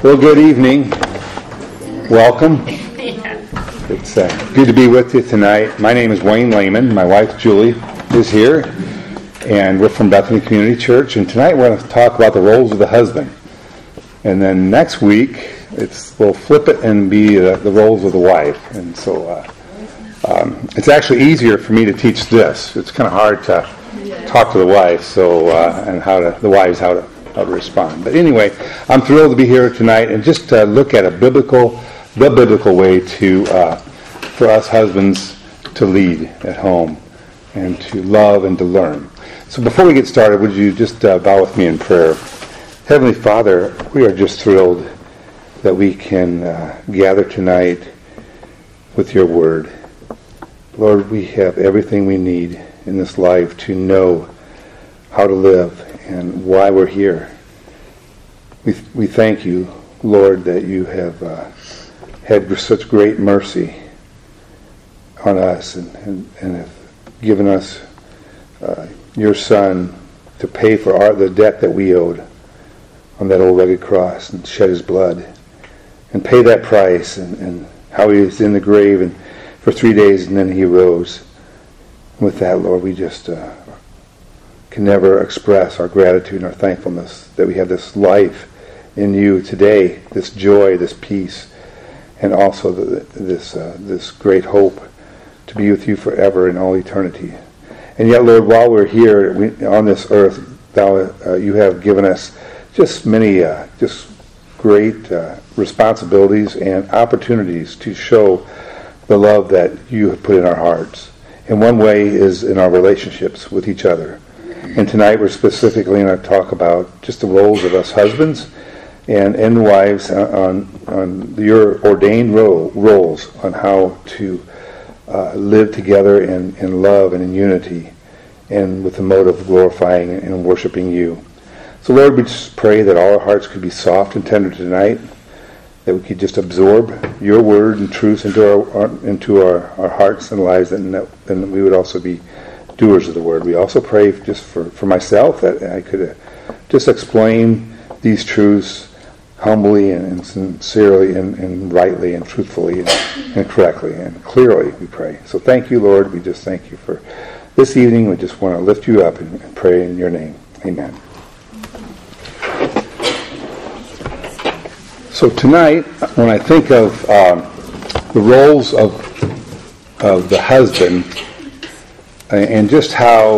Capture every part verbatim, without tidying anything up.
Well, good evening. Welcome. It's uh, good to be with you tonight. My name is Wayne Lehman. My wife, Julie, is here. And we're from Bethany Community Church. And tonight we're going to talk about the roles of the husband. And then next week, it's we'll flip it and be uh, the roles of the wife. And so uh, um, it's actually easier for me to teach this. It's kind of hard to talk to the wife, so uh, and how to the wives how to how to respond. But anyway, I'm thrilled to be here tonight and just uh, look at a biblical, the biblical way to uh, for us husbands to lead at home and to love and to learn. So before we get started, would you just uh, bow with me in prayer? Heavenly Father, we are just thrilled that we can uh, gather tonight with your word. Lord, we have everything we need in this life to know how to live and why we're here. We we thank you, Lord, that you have uh, had such great mercy on us and, and, and have given us uh, your Son to pay for our, the debt that we owed on that old rugged cross and shed his blood and pay that price, and, and how he was in the grave and for three days and then he rose. With that, Lord, we just uh, can never express our gratitude and our thankfulness that we have this life in you today, this joy, this peace, and also the, this uh, this great hope to be with you forever in all eternity. And yet, Lord, while we're here we, on this earth, Thou uh, you have given us just many, uh, just great uh, responsibilities and opportunities to show the love that you have put in our hearts. And one way is in our relationships with each other. And tonight we're specifically going to talk about just the roles of us husbands and, and wives on, on your ordained role, roles on how to uh, live together in, in love and in unity and with the motive of glorifying and worshiping you. So Lord, we just pray that all our hearts could be soft and tender tonight, that we could just absorb your word and truth into our, our into our, our hearts and lives, and that, and that we would also be doers of the word. We also pray just for, for myself that I could uh, just explain these truths humbly and, and sincerely and, and rightly and truthfully and, and correctly and clearly, we pray. So thank you, Lord. We just thank you for this evening. We just want to lift you up and, and pray in your name. Amen. So tonight, when I think of um, the roles of of the husband and just how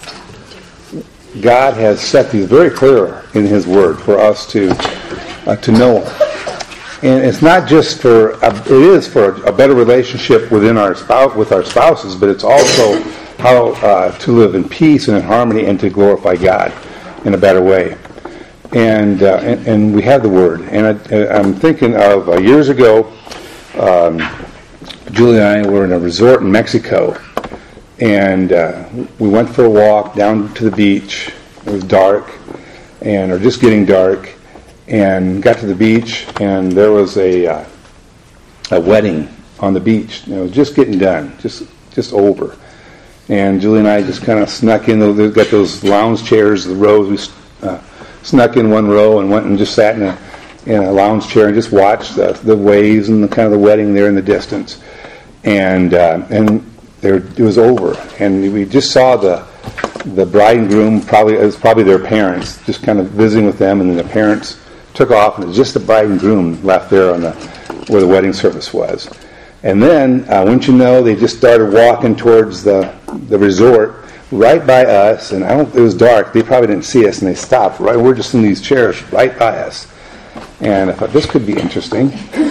God has set these very clear in His Word for us to uh, to know, and it's not just for a, it is for a better relationship within our spouse with our spouses, but it's also how uh, to live in peace and in harmony and to glorify God in a better way. And, uh, and and we have the Word. And I, I'm thinking of uh, years ago, um, Julie and I were in a resort in Mexico, and uh, we went for a walk down to the beach. It was dark, and or just getting dark, and got to the beach, and there was a uh, a wedding on the beach. It was just getting done, just just over. And Julie and I just kind of snuck in. They've got those lounge chairs, the rows. We uh, snuck in one row and went and just sat in a in a lounge chair and just watched the, the waves and the kind of the wedding there in the distance. And uh, and there it was over, and we just saw the the bride and groom. Probably it was probably their parents, just kind of visiting with them, and then the parents took off, and it was just the bride and groom left there on the where the wedding service was. And then, uh, wouldn't you know, they just started walking towards the the resort. Right by us, and I don't. It was dark. They probably didn't see us, and they stopped. Right, we're just in these chairs right by us, and I thought this could be interesting.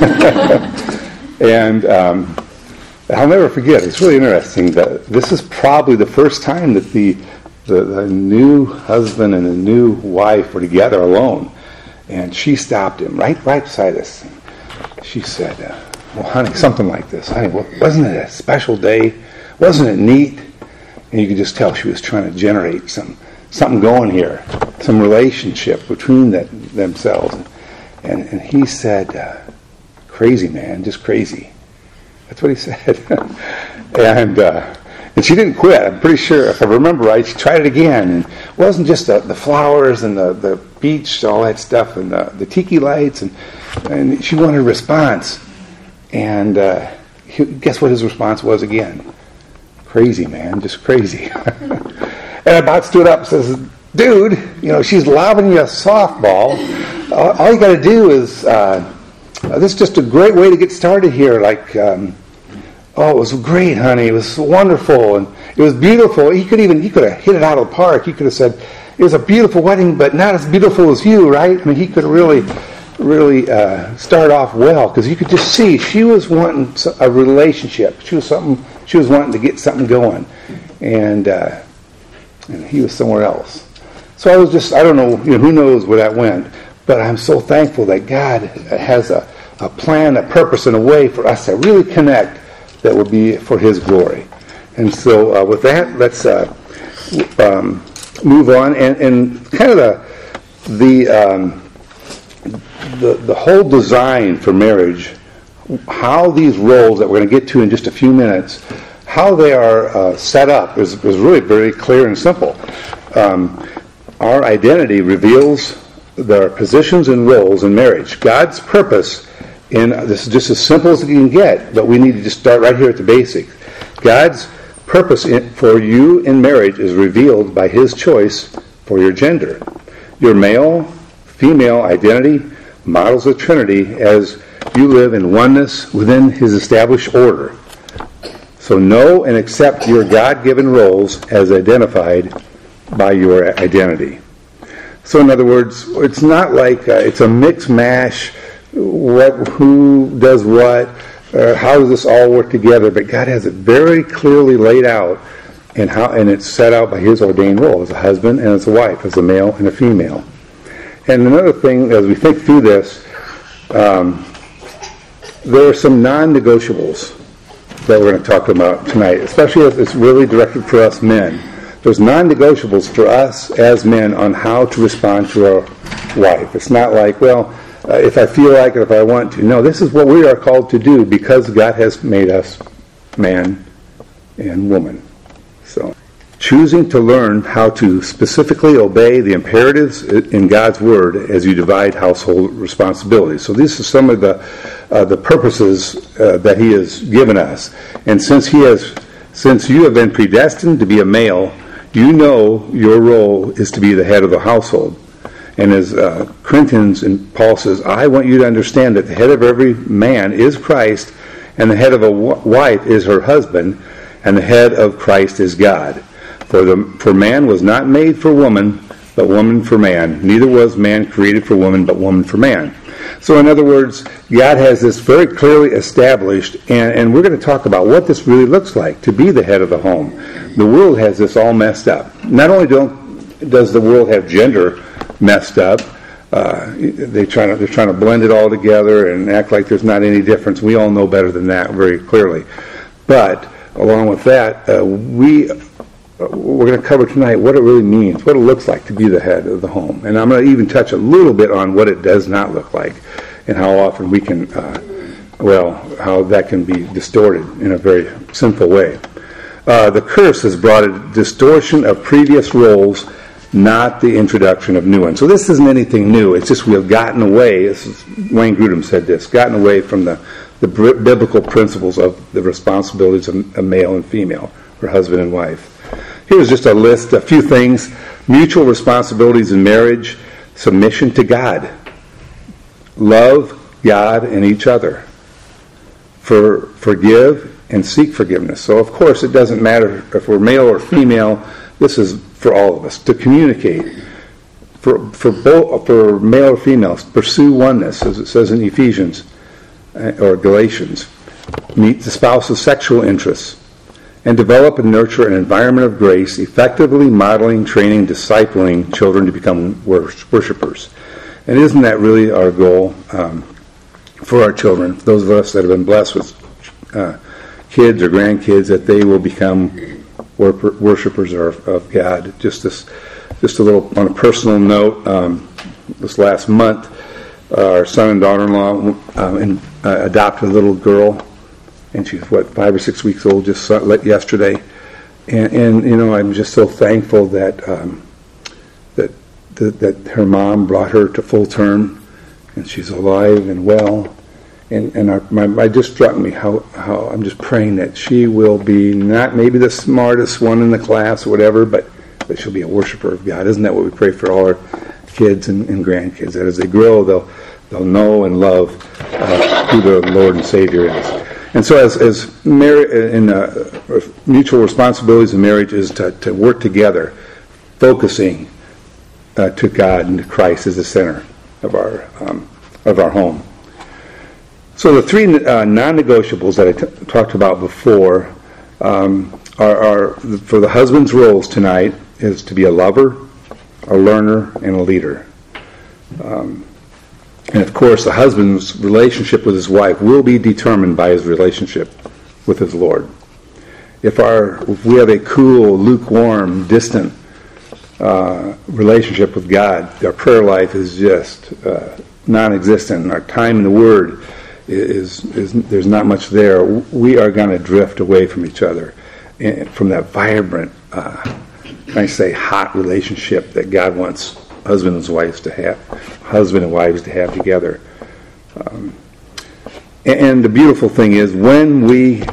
and um, I'll never forget. It's really interesting that this is probably the first time that the, the the new husband and the new wife were together alone, and she stopped him right right beside us. She said, uh, "Well, honey, something like this. Honey, well, wasn't it a special day? Wasn't it neat?" And you could just tell she was trying to generate some something going here, some relationship between that, themselves. And, and he said, uh, crazy, man, just crazy. That's what he said. and uh, And she didn't quit. I'm pretty sure, if I remember right, she tried it again. And it wasn't just the, the flowers and the, the beach, all that stuff, and the, the tiki lights. And, and she wanted a response. And uh, he, guess what his response was again? Crazy, man, just crazy. And I about stood up and says, dude, you know, she's lobbing you a softball. All, all you got to do is, uh, this is just a great way to get started here. Like, um, oh, it was great, honey. It was wonderful, and it was beautiful. He could even he could have hit it out of the park. He could have said, it was a beautiful wedding, but not as beautiful as you, right? I mean, he could really, really uh, start off well, because you could just see she was wanting a relationship. She was something. She was wanting to get something going, and uh, and he was somewhere else. So I was just, I don't know, you know, who knows where that went, but I'm so thankful that God has a, a plan, a purpose, and a way for us to really connect that will be for His glory. And so uh, with that, let's uh, um, move on. And, and kind of the the, um, the the whole design for marriage, how these roles that we're going to get to in just a few minutes, how they are uh, set up is, is really very clear and simple. Um, our identity reveals their positions and roles in marriage. God's purpose, in this is just as simple as it can get, but we need to just start right here at the basics. God's purpose in, for you in marriage is revealed by His choice for your gender. Your male, female identity models the Trinity as you live in oneness within His established order. So know and accept your God-given roles as identified by your identity. So in other words, it's not like uh, it's a mix mash, what, who does what, uh, how does this all work together, but God has it very clearly laid out, and how, and it's set out by His ordained role as a husband and as a wife, as a male and a female. And another thing, as we think through this, um, there are some non-negotiables that we're going to talk about tonight, especially as it's really directed for us men. There's non-negotiables for us as men on how to respond to our wife. It's not like, well, uh, if I feel like it, if I want to. No, this is what we are called to do because God has made us man and woman. So, choosing to learn how to specifically obey the imperatives in God's Word as you divide household responsibilities. So these are some of the uh, the purposes uh, that He has given us. And since He has, since you have been predestined to be a male, you know your role is to be the head of the household. And as uh, Corinthians and Paul says, I want you to understand that the head of every man is Christ, and the head of a wife is her husband, and the head of Christ is God. For the for man was not made for woman, but woman for man. Neither was man created for woman, but woman for man. So in other words, God has this very clearly established, and, and we're going to talk about what this really looks like, to be the head of the home. The world has this all messed up. Not only don't does the world have gender messed up, uh, they try to, they're trying to blend it all together and act like there's not any difference. We all know better than that very clearly. But along with that, uh, we... we're going to cover tonight what it really means, what it looks like to be the head of the home. And I'm going to even touch a little bit on what it does not look like and how often we can, uh, well, how that can be distorted in a very sinful way. Uh, the curse has brought a distortion of previous roles, not the introduction of new ones. So this isn't anything new. It's just we have gotten away, this is, Wayne Grudem said this, gotten away from the, the biblical principles of the responsibilities of a male and female, or husband and wife. Here's just a list, a few things. Mutual responsibilities in marriage, submission to God, love God and each other, for forgive and seek forgiveness. So of course it doesn't matter if we're male or female. This is for all of us to communicate. For for both, for male or female, pursue oneness, as it says in Ephesians or Galatians. Meet the spouse's sexual interests. And develop and nurture an environment of grace, effectively modeling, training, discipling children to become worshipers. And isn't that really our goal um, for our children, those of us that have been blessed with uh, kids or grandkids, that they will become worshipers of, of God? Just this, just a little on a personal note. Um, this last month, uh, our son and daughter-in-law uh, in, uh, adopted a little girl. And she's, what, five or six weeks old, just yesterday. and, and you know, I'm just so thankful that um, that, that that her mom brought her to full term, and she's alive and well. And and our, my, my just struck me how, how I'm just praying that she will be not maybe the smartest one in the class or whatever, but, but she'll be a worshiper of God. Isn't that what we pray for all our kids and, and grandkids? That as they grow, they'll they'll know and love uh, who the Lord and Savior is. And so, as as mar- in uh, mutual responsibilities in marriage is to, to work together, focusing uh, to God and to Christ as the center of our um, of our home. So the three uh, non-negotiables that I t- talked about before um, are, are for the husband's roles tonight is to be a lover, a learner, and a leader. Um, and of course, the husband's relationship with his wife will be determined by his relationship with his Lord. If our if we have a cool, lukewarm, distant uh, relationship with God, our prayer life is just uh, non-existent. Our time in the Word Is, is there's not much there. We are going to drift away from each other, from that vibrant, uh, I say, hot relationship that God wants husbands and wives to have, husband and wives to have together. Um, and, and the beautiful thing is, when we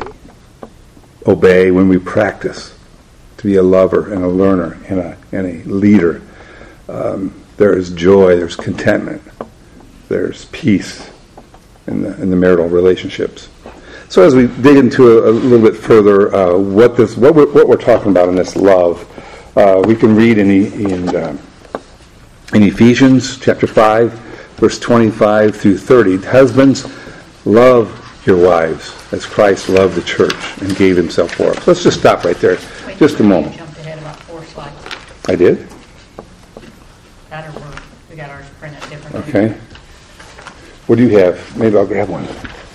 obey, when we practice to be a lover and a learner and a and a leader, um, there is joy, there's contentment, there's peace in the, in the marital relationships. So as we dig into a, a little bit further, uh, what this, what we're, what we're talking about in this love, uh, we can read in in, uh, in Ephesians chapter five, verse twenty-five through thirty. Husbands, love your wives as Christ loved the church and gave Himself for us. Let's just stop right there, Wait, just a moment. You jumped ahead about four slides. I did. That or we're, we got ours printed differently. Okay. What do you have? Maybe I'll grab one.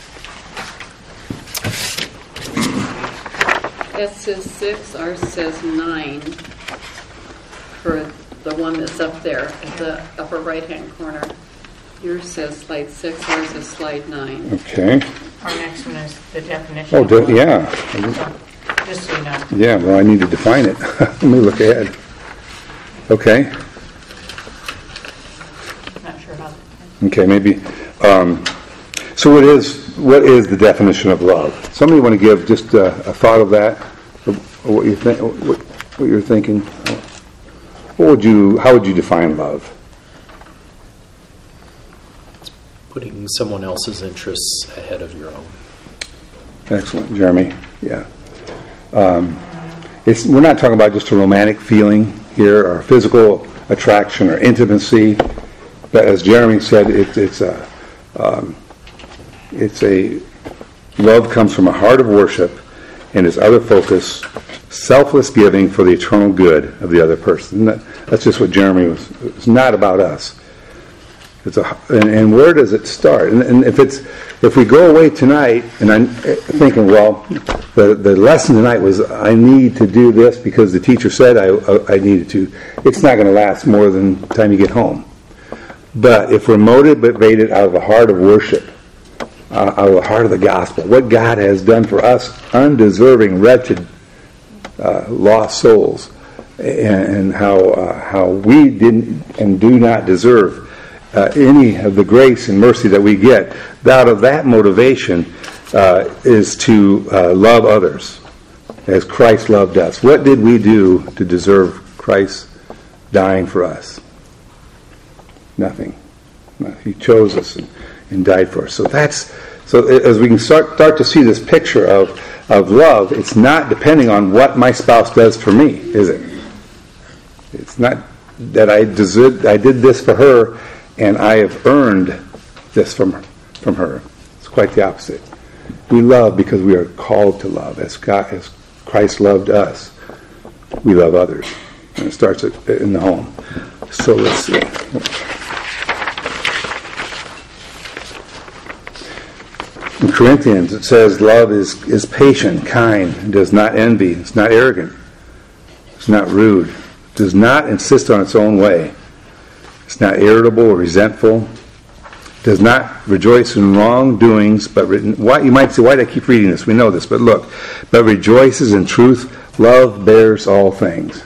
S says six, ours says nine for the one that's up there at the upper right-hand corner. Yours says slide six, ours is slide nine. Okay. Our next one is the definition. Oh, of de- love. yeah. So, just so you know. Yeah, well, I need to define it. Let me look ahead. Okay. Not sure about that. Okay, maybe. Um, so what is what is the definition of love? Somebody want to give just a, a thought of that, or, or what you think, what, what you're thinking? What would you? How would you define love? Putting someone else's interests ahead of your own. Excellent, Jeremy. Yeah. Um, it's we're not talking about just a romantic feeling here, or physical attraction, or intimacy, but as Jeremy said, it, it's a Um, it's a love comes from a heart of worship and is other focus, selfless giving for the eternal good of the other person. That, that's just what Jeremy was. It's not about us. It's a and, and where does it start? And, and if it's if we go away tonight, and I'm thinking, well, the the lesson tonight was I need to do this because the teacher said I I needed to. It's not going to last more than the time you get home. But if we're motivated out of the heart of worship, uh, out of the heart of the gospel, what God has done for us, undeserving, wretched, uh, lost souls, and, and how uh, how we didn't and do not deserve uh, any of the grace and mercy that we get, out of that motivation uh, is to uh, love others as Christ loved us. What did we do to deserve Christ dying for us? Nothing. He chose us and, and died for us. So that's so as we can start start to see this picture of of love. It's not depending on what my spouse does for me, is it? It's not that I deserve, I did this for her, and I have earned this from from her. It's quite the opposite. We love because we are called to love, as God, as Christ loved us. We love others, and it starts in the home. So let's see. In Corinthians, it says love is, is patient, kind, does not envy, it's not arrogant, it's not rude, does not insist on its own way, it's not irritable or resentful, does not rejoice in wrongdoings, but written, why, you might say, why do I keep reading this? We know this, but look, but rejoices in truth, Love bears all things.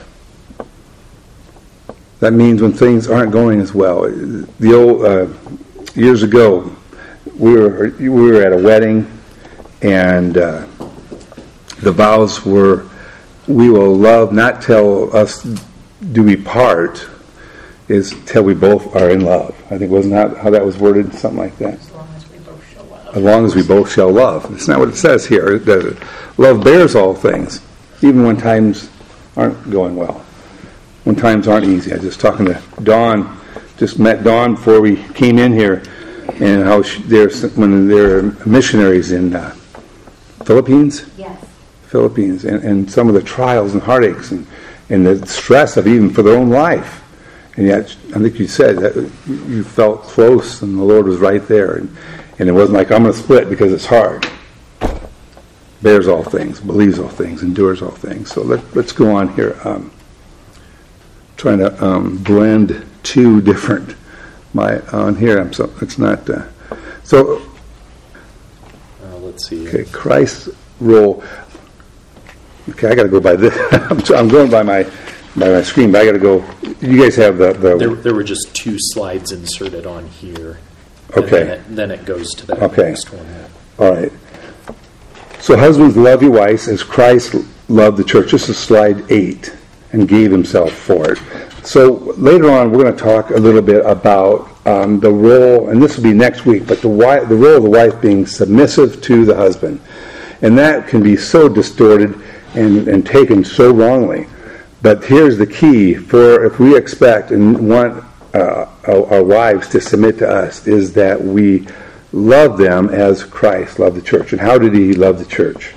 That means when things aren't going as well. The old uh, years ago, we were we were at a wedding, and uh, the vows were, "We will love not till us do we part, is till we both are in love." I think wasn't that how that was worded, something like that. As long as we both show up. As long as we both shall love. That's not what it says here. The love bears all things, even when times aren't going well, when times aren't easy. I was just talking to Dawn, just met Dawn before we came in here, and how she, there's when they're missionaries in uh, Philippines, Yes. Philippines, and, and some of the trials and heartaches and, and the stress of even for their own life. And yet, I think you said that you felt close, and the Lord was right there, and, and it wasn't like, I'm going to split because it's hard. Bears all things, believes all things, endures all things. So let, let's go on here. Um, trying to um, blend two different my on here. I'm so it's not uh, so. Uh, let's see. Okay, Christ's role. Okay, I got to go by this. I'm, I'm going by my by my screen, but I got to go. You guys have the the. There, there were just two slides inserted on here. Okay. And then, it, then it goes to that Okay. next one. All right. So husbands, love your wives as Christ loved the church. This is slide eight, and gave himself for it. So later on, we're going to talk a little bit about um, the role, and this will be next week, but the wife, the role of the wife being submissive to the husband. And that can be so distorted and, and taken so wrongly. But here's the key for if we expect and want uh, our, our wives to submit to us, is that we love them as Christ loved the church. And how did he love the church?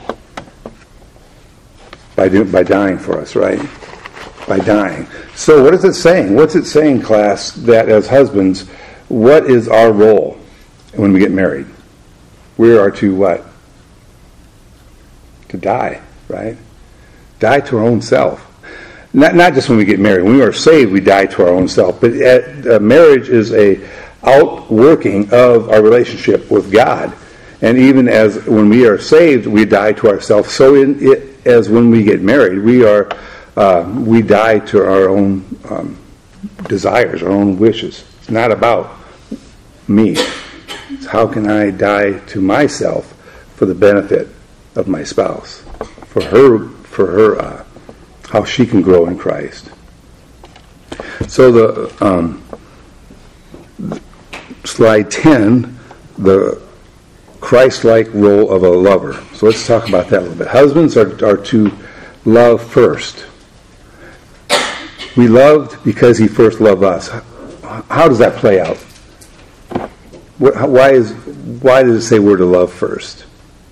By do, by dying for us, right? By dying. So what is it saying? What's it saying, class, that as husbands, what is our role when we get married? We are to what? To die, right? Die to our own self. Not not just when we get married. When we are saved, we die to our own self. But at, uh, marriage is a outworking of our relationship with God. And even as when we are saved, we die to ourselves. So in it, as when we get married, we are uh, we die to our own um, desires, our own wishes. It's not about me. It's how can I die to myself for the benefit of my spouse, for her, for her, uh, how she can grow in Christ. So the um, slide ten, the Christ-like role of a lover. So let's talk about that a little bit. Husbands are, are to love first. We loved because he first loved us. How does that play out? Why is why does it say we're to love first?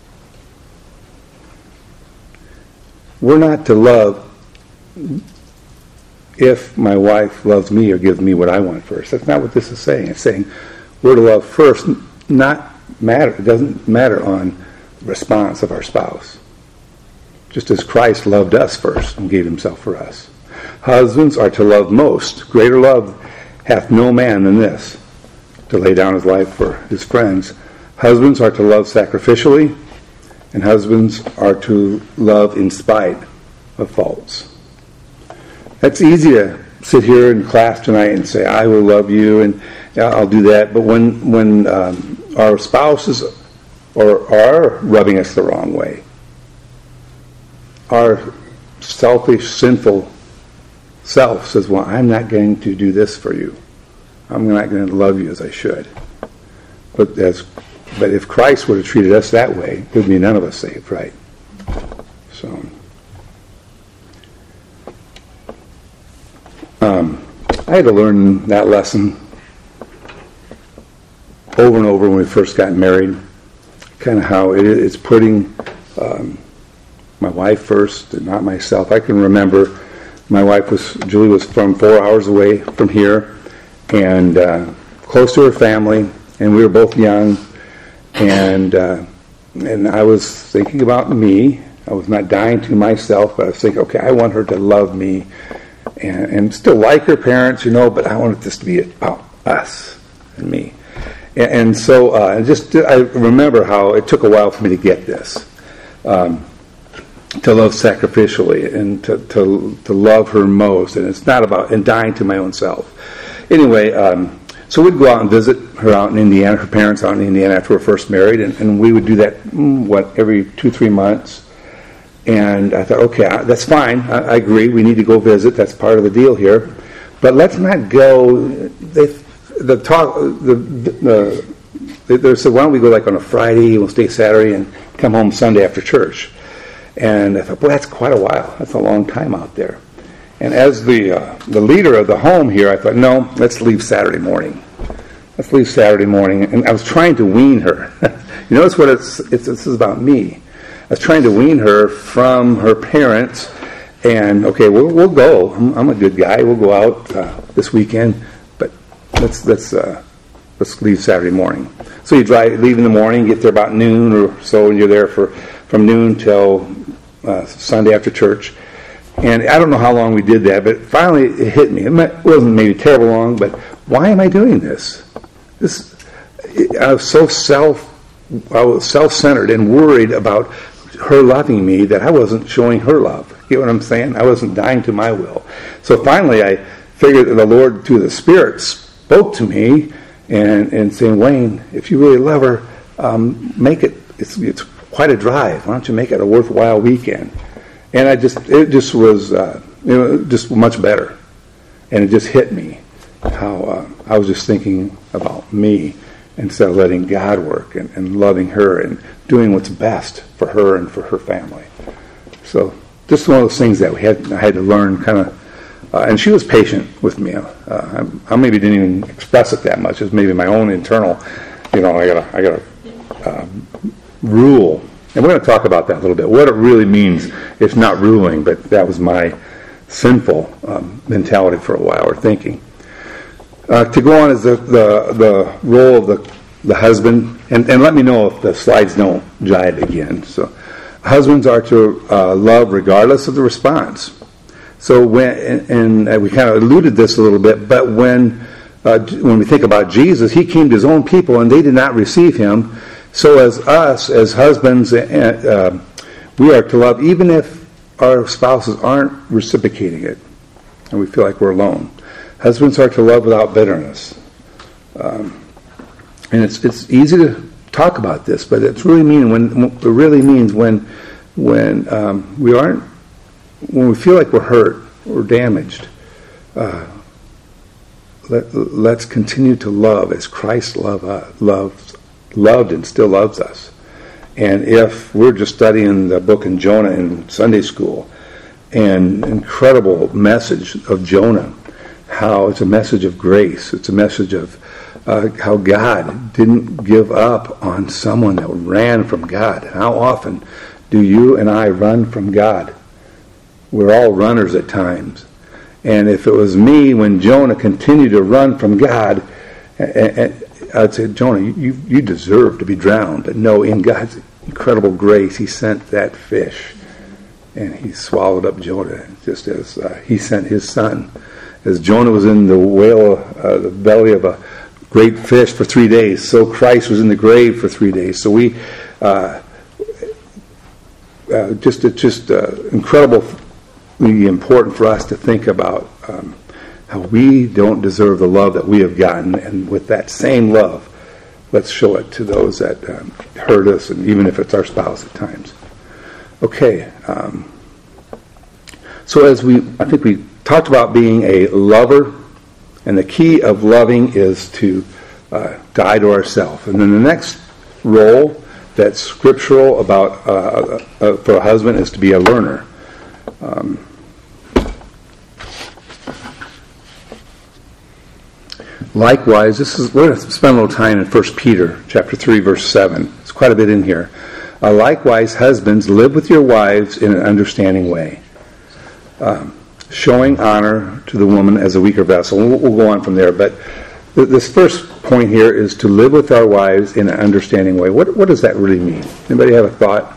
We're not to love if my wife loves me or gives me what I want first. That's not what this is saying. It's saying we're to love first, not matter. It doesn't matter on response of our spouse. Just as Christ loved us first and gave himself for us. Husbands are to love most. Greater love hath no man than this, to lay down his life for his friends. Husbands are to love sacrificially, and husbands are to love in spite of faults. That's easy to sit here in class tonight and say, I will love you, and yeah, I'll do that. But when when um, our spouses are, are rubbing us the wrong way, our selfish, sinful self says, well, I'm not going to do this for you. I'm not going to love you as I should. But as but if Christ would have treated us that way, there'd be none of us saved, right? So, um, I had to learn that lesson over and over when we first got married. Kind of how it is putting um, my wife first and not myself. I can remember my wife was Julie was from four hours away from here, and uh, close to her family, and we were both young. And uh, and I was thinking about me. I was not dying to myself, but I was thinking, okay, I want her to love me and, and still like her parents, you know, but I wanted this to be about us and me. And, and so uh, just I remember how it took a while for me to get this. Um, to love sacrificially and to, to to love her most. And it's not about and dying to my own self. Anyway, um, so we'd go out and visit her out in Indiana, her parents out in Indiana after we were first married, and, and we would do that, mm, what, every two, three months. And I thought, okay, that's fine. I, I agree. We need to go visit. That's part of the deal here. But let's not go. They, the talk, the, the, the they said, why don't we go like on a Friday? We'll stay Saturday and come home Sunday after church. And I thought, boy, that's quite a while. That's a long time out there. And as the uh, the leader of the home here, I thought, no, let's leave Saturday morning. Let's leave Saturday morning. And I was trying to wean her. You notice what it's, it's this is about me. I was trying to wean her from her parents. And okay, we'll we'll go. I'm, I'm a good guy. We'll go out uh, this weekend, but let's let's uh, let's leave Saturday morning. So you drive, leave in the morning, get there about noon or so, and you're there for from noon till uh, Sunday after church. And I don't know how long we did that, but finally it hit me. It wasn't maybe terrible long, but why am I doing this? This I was so self I was self-centered and worried about her loving me that I wasn't showing her love. You know what I'm saying? I wasn't dying to my will. So finally I figured that the Lord, through the Spirit, spoke to me and, and saying, Wayne, if you really love her, um, make it, it's, it's quite a drive. Why don't you make it a worthwhile weekend? And I just, it just was, uh, you know, just much better. And it just hit me how uh, I was just thinking about me instead of letting God work and, and loving her and doing what's best for her and for her family. So just one of those things that we had I had to learn kind of, uh, and she was patient with me. Uh, I, I maybe didn't even express it that much. It was maybe my own internal, you know, I gotta, I gotta uh, rule. And we're going to talk about that a little bit, what it really means. It's not ruling, but that was my sinful um, mentality for a while, or thinking. Uh, to go on is the, the, the role of the, the husband, and, and let me know if the slides don't jive again. So, husbands are to uh, love regardless of the response. So when, and, and we kind of alluded this a little bit, but when uh, when we think about Jesus, he came to his own people and they did not receive him. So as us, as husbands, uh, we are to love even if our spouses aren't reciprocating it and we feel like we're alone. Husbands are to love without bitterness. Um, and it's it's easy to talk about this, but it's really mean when it really means when when um, we aren't when we feel like we're hurt or damaged. Uh, let, let's continue to love as Christ love uh, loves loved and still loves us. And if we're just studying the book in Jonah in Sunday school, and incredible message of Jonah, how it's a message of grace, it's a message of Uh, how God didn't give up on someone that ran from God. How often do you and I run from God? We're all runners at times. And if it was me, when Jonah continued to run from God, I'd say, Jonah, you, you deserve to be drowned. But no, in God's incredible grace, he sent that fish. And he swallowed up Jonah, just as uh, he sent his son. As Jonah was in the whale, uh, the belly of a great fish for three days, so Christ was in the grave for three days. So we, uh, uh, just it's just uh, incredibly important for us to think about um, how we don't deserve the love that we have gotten, and with that same love, let's show it to those that um, hurt us, and even if it's our spouse at times. Okay, um, so as we, I think we talked about being a lover. And the key of loving is to uh, die to ourselves. And then the next role that's scriptural about uh, uh, for a husband is to be a learner. Um, likewise, this is we're going to spend a little time in First Peter chapter three, verse seven. It's quite a bit in here. Uh, likewise, husbands, live with your wives in an understanding way. Um, showing honor to the woman as a weaker vessel. We'll, we'll go on from there, but th- this first point here is to live with our wives in an understanding way. What, what does that really mean? Anybody have a thought?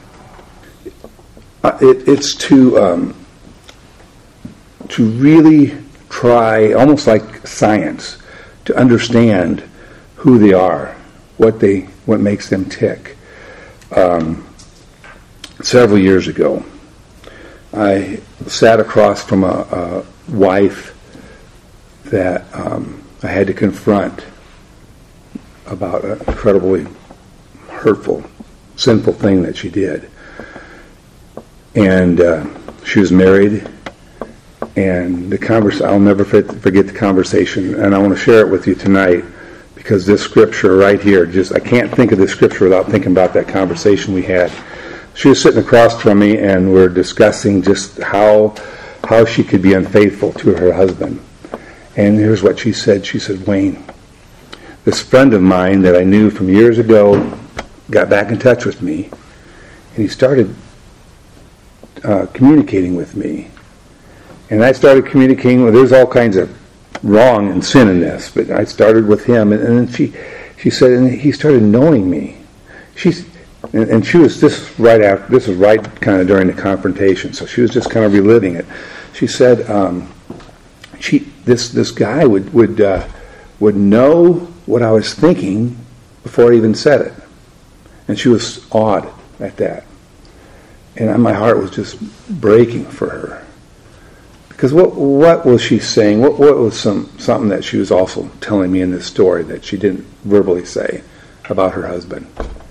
Uh, it, it's to um, to really try, almost like science, to understand who they are, what they, what makes them tick. Um, several years ago, I sat across from a, a wife that um, I had to confront about an incredibly hurtful, sinful thing that she did. And uh, she was married, and the convers- I'll never forget the conversation, and I want to share it with you tonight, because this scripture right here, just I can't think of this scripture without thinking about that conversation we had. She was sitting across from me, and we're discussing just how how she could be unfaithful to her husband. And here's what she said. She said, Wayne, this friend of mine that I knew from years ago got back in touch with me, and he started uh, communicating with me. And I started communicating with, there's all kinds of wrong and sin in this, but I started with him, and, and then she she said, and he started knowing me. She's and, and she was this right after, this was right kind of during the confrontation, so she was just kind of reliving it. She said, um, she this this guy would would uh, would know what I was thinking before I even said it, and she was awed at that, and my heart was just breaking for her. Because what what was she saying? What what was some something that she was also telling me in this story that she didn't verbally say about her husband?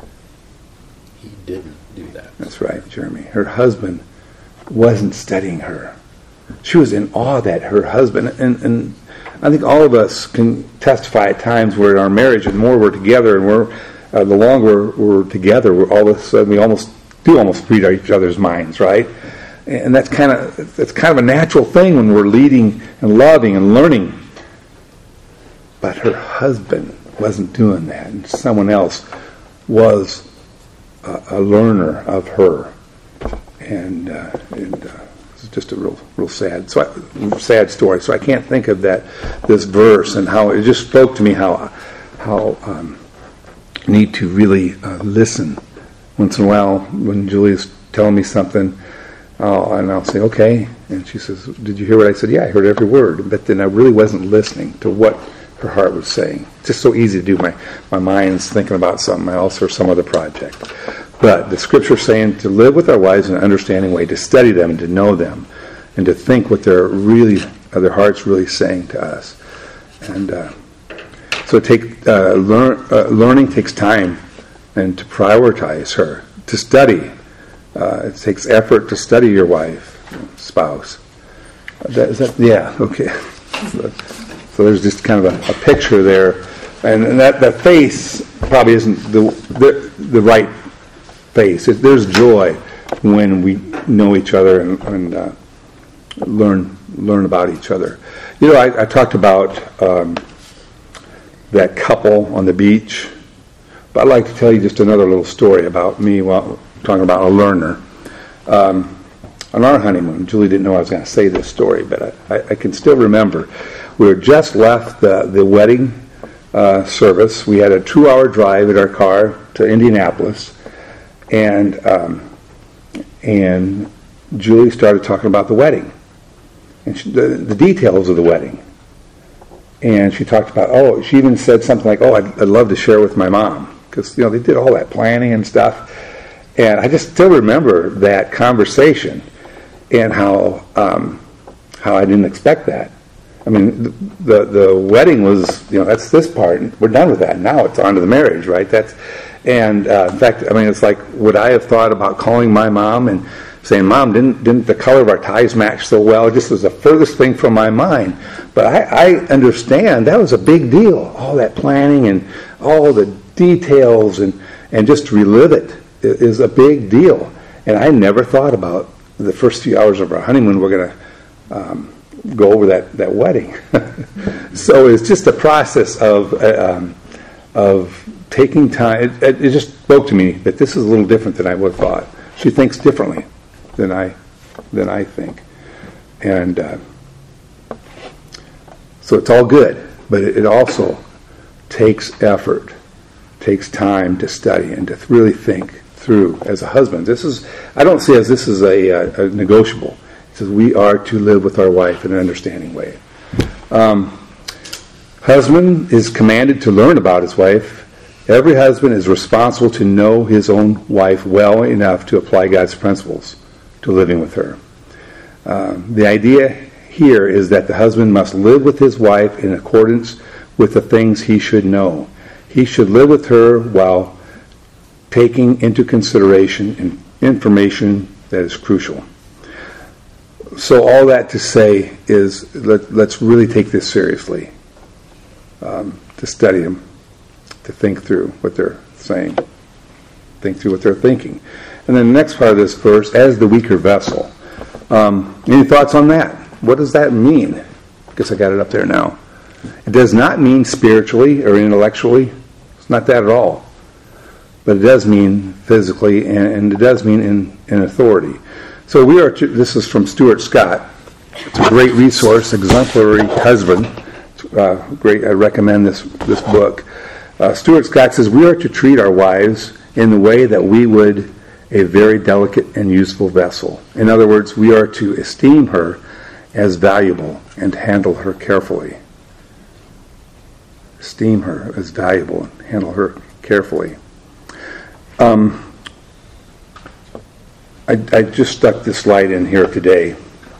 He didn't do that. That's right, Jeremy. Her husband wasn't studying her. She was in awe that her husband, and, and I think all of us can testify at times where in our marriage, and the more we're together, and we're uh, the longer we're together, we're all of a sudden we almost do almost read each other's minds, right? And that's kind of that's kind of a natural thing when we're leading and loving and learning. But her husband wasn't doing that, and someone else was a, a learner of her, and, uh, and uh, it's just a real, real sad, so I, sad story. So I can't think of that this verse and how it just spoke to me how how um, I need to really uh, listen once in a while when Julia's telling me something. Oh, and I'll say, okay. And she says, did you hear what I said? Yeah, I heard every word. But then I really wasn't listening to what her heart was saying. It's just so easy to do. My, my mind's thinking about something else or some other project. But the scripture's saying to live with our wives in an understanding way, to study them and to know them, and to think what they're really, their heart's really saying to us. And uh, so take, uh, learn, uh, learning takes time, and to prioritize her, to study. Uh, it takes effort to study your wife, spouse. That, is that, yeah, okay. So, so there's just kind of a, a picture there, and, and that, that face probably isn't the the, the right face. It, there's joy when we know each other and, and uh, learn learn about each other. You know, I, I talked about um, that couple on the beach, but I'd like to tell you just another little story about me while talking about a learner. Um, on our honeymoon, Julie didn't know I was going to say this story, but I, I, I can still remember. We had just left the, the wedding uh, service. We had a two-hour drive in our car to Indianapolis, and um, and Julie started talking about the wedding, and she, the, the details of the wedding. And she talked about, oh, she even said something like, oh, I'd, I'd love to share with my mom, because, you know, they did all that planning and stuff. And I just still remember that conversation and how um, how I didn't expect that. I mean, the, the the wedding was, you know, that's this part. We're done with that. Now it's on to the marriage, right? That's and uh, in fact, I mean, it's like, would I have thought about calling my mom and saying, Mom, didn't didn't the color of our ties match so well? It just was the furthest thing from my mind. But I, I understand that was a big deal. All that planning and all the details and, and just to relive it is a big deal. And I never thought about the first few hours of our honeymoon we're going to um, go over that, that wedding. So it's just a process of uh, um, of taking time. It, it just spoke to me that this is a little different than I would have thought. She thinks differently than I than I think. And uh, so it's all good, but it, it also takes effort, takes time to study and to really think through as a husband. This is, I don't see as this is a, a, a negotiable. It says we are to live with our wife in an understanding way. Um, husband is commanded to learn about his wife Every husband is responsible to know his own wife well enough to apply God's principles to living with her. Um, the idea here is that the husband must live with his wife in accordance with the things he should know. He should live with her while taking into consideration information that is crucial. So all that to say is let, let's really take this seriously, um, to study them, to think through what they're saying, think through what they're thinking. And then the next part of this verse, as the weaker vessel. Um, any thoughts on that? What does that mean? I guess I got it up there now. It does not mean spiritually or intellectually. It's not that at all. But it does mean physically, and, and it does mean in, in authority. So we are. To, this is from Stuart Scott. It's a great resource, exemplary husband. Uh, great. I recommend this this book. Uh, Stuart Scott says we are to treat our wives in the way that we would a very delicate and useful vessel. In other words, we are to esteem her as valuable and handle her carefully. Esteem her as valuable and handle her carefully. Um, I, I just stuck this slide in here today.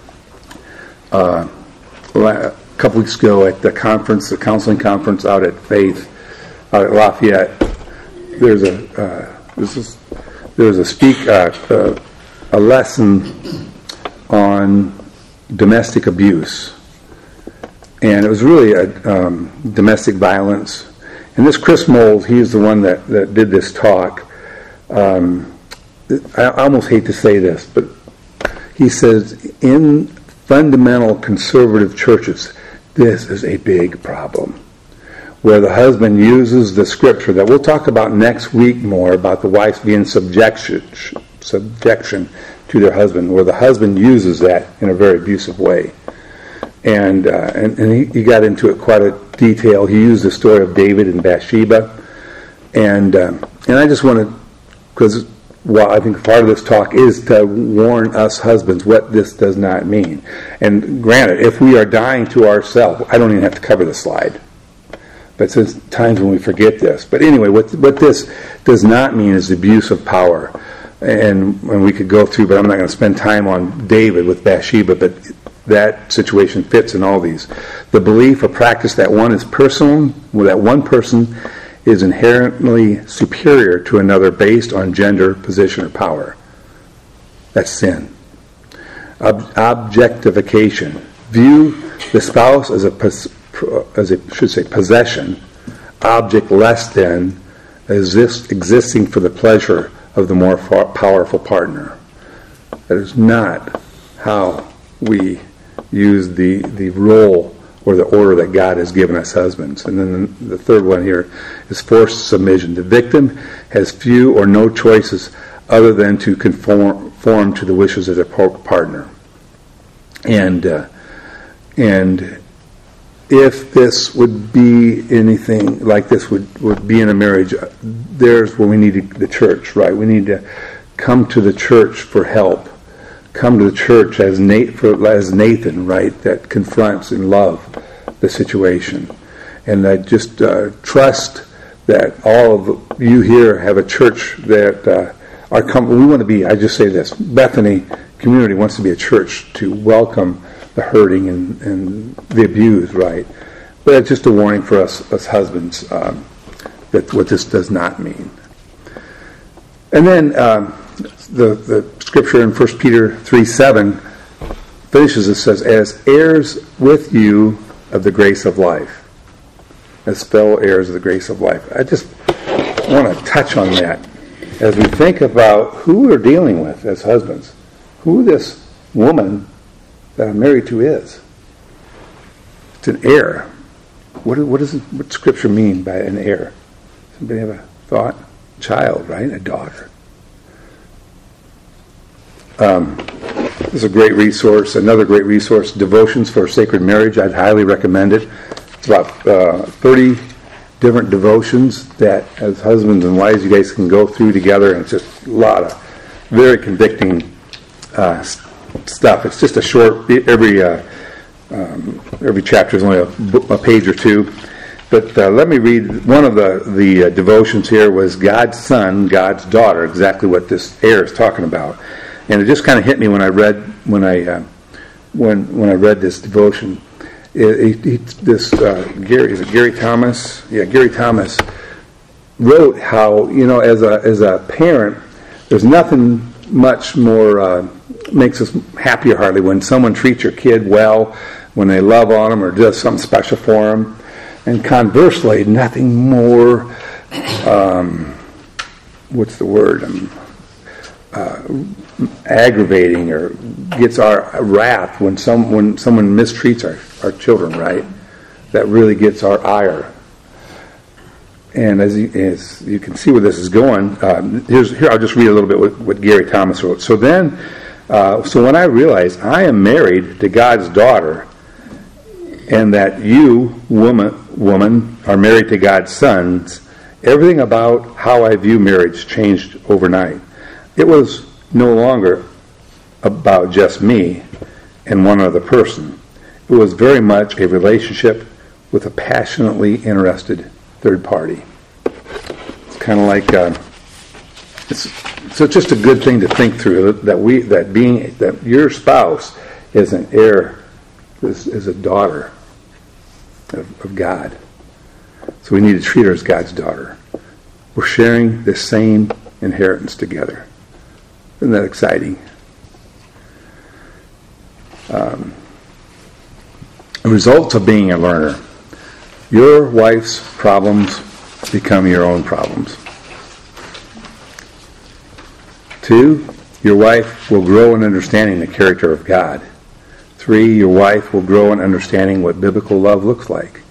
Uh, a couple weeks ago at the conference, the counseling conference out at Faith, out at Lafayette, there's a uh, this is, there was a speak uh, uh, a lesson on domestic abuse, and it was really a um, domestic violence. And this Chris Moles, he's the one that, that did this talk. Um, I almost hate to say this, but he says in fundamental conservative churches, this is a big problem, where the husband uses the scripture that we'll talk about next week more about the wives being subjection, subjection to their husband, where the husband uses that in a very abusive way. And uh, and, and he, he got into it quite a detail. He used the story of David and Bathsheba, and um, and I just want to, because well, I think part of this talk is to warn us husbands what this does not mean. And granted, if we are dying to ourselves, I don't even have to cover the slide. But there's times when we forget this. But anyway, what what this does not mean is abuse of power. And, and we could go through, but I'm not going to spend time on David with Bathsheba, but that situation fits in all these. The belief or practice that one is personal, that one person is inherently superior to another based on gender, position, or power. That's sin. Ob- objectification. View the spouse as a, pos- as a should say possession, object less than, exist, existing for the pleasure of the more far, powerful partner. That is not how we use the, the role or the order that God has given us husbands. And then the third one here is forced submission. The victim has few or no choices other than to conform, conform to the wishes of their partner. And uh, and if this would be anything like this would, would be in a marriage, there's where we need to, the church, right? We need to come to the church for help. Come to the church as Nate, for, as Nathan, right, that confronts in love the situation. And I just uh, trust that all of you here have a church that uh, are com- we want to be, I just say this, Bethany Community wants to be a church to welcome the hurting and, and the abused, right? But it's just a warning for us, us husbands, um, that what this does not mean. And then um, the, the scripture in First Peter three seven finishes, it says, as heirs with you of the grace of life. As fellow heirs of the grace of life. I just want to touch on that as we think about who we're dealing with as husbands. Who this woman that I'm married to is. It's an heir. What, what does what scripture mean by an heir? Somebody have a thought? Child, right? A daughter. Um, this is a great resource. Another great resource, Devotions for Sacred Marriage. I'd highly recommend it. It's about uh, thirty different devotions that, as husbands and wives, you guys can go through together, and it's just a lot of very convicting uh, stuff. It's just a short. Every uh, um, every chapter is only a, a page or two, But uh, let me read one of the the uh, devotions here. Was God's son, God's daughter, exactly what this air is talking about, and it just kind of hit me when I read when I uh, when when I read this devotion. It, it, it, this uh, Gary is it Gary Thomas? Yeah, Gary Thomas wrote how, you know, as a as a parent, there's nothing much more uh, makes us happier hardly when someone treats your kid well, when they love on them or does something special for them. And conversely, nothing more, um, what's the word, um, uh, aggravating or gets our wrath when some when someone mistreats our, our children, right? That really gets our ire. And as you, as you can see where this is going, um, here's, here I'll just read a little bit what, what Gary Thomas wrote. So then, uh, so when I realized I am married to God's daughter, and that you, woman, woman, are married to God's sons, everything about how I view marriage changed overnight. It was no longer about just me and one other person. It was very much a relationship with a passionately interested third party. It's kind of like uh, it's so it's just a good thing to think through that we that being that your spouse is an heir, is, is a daughter of, of God. So we need to treat her as God's daughter. We're sharing the same inheritance together. Isn't that exciting? Um, results of being a learner. Your wife's problems become your own problems. Two, your wife will grow in understanding the character of God. Three, your wife will grow in understanding what biblical love looks like.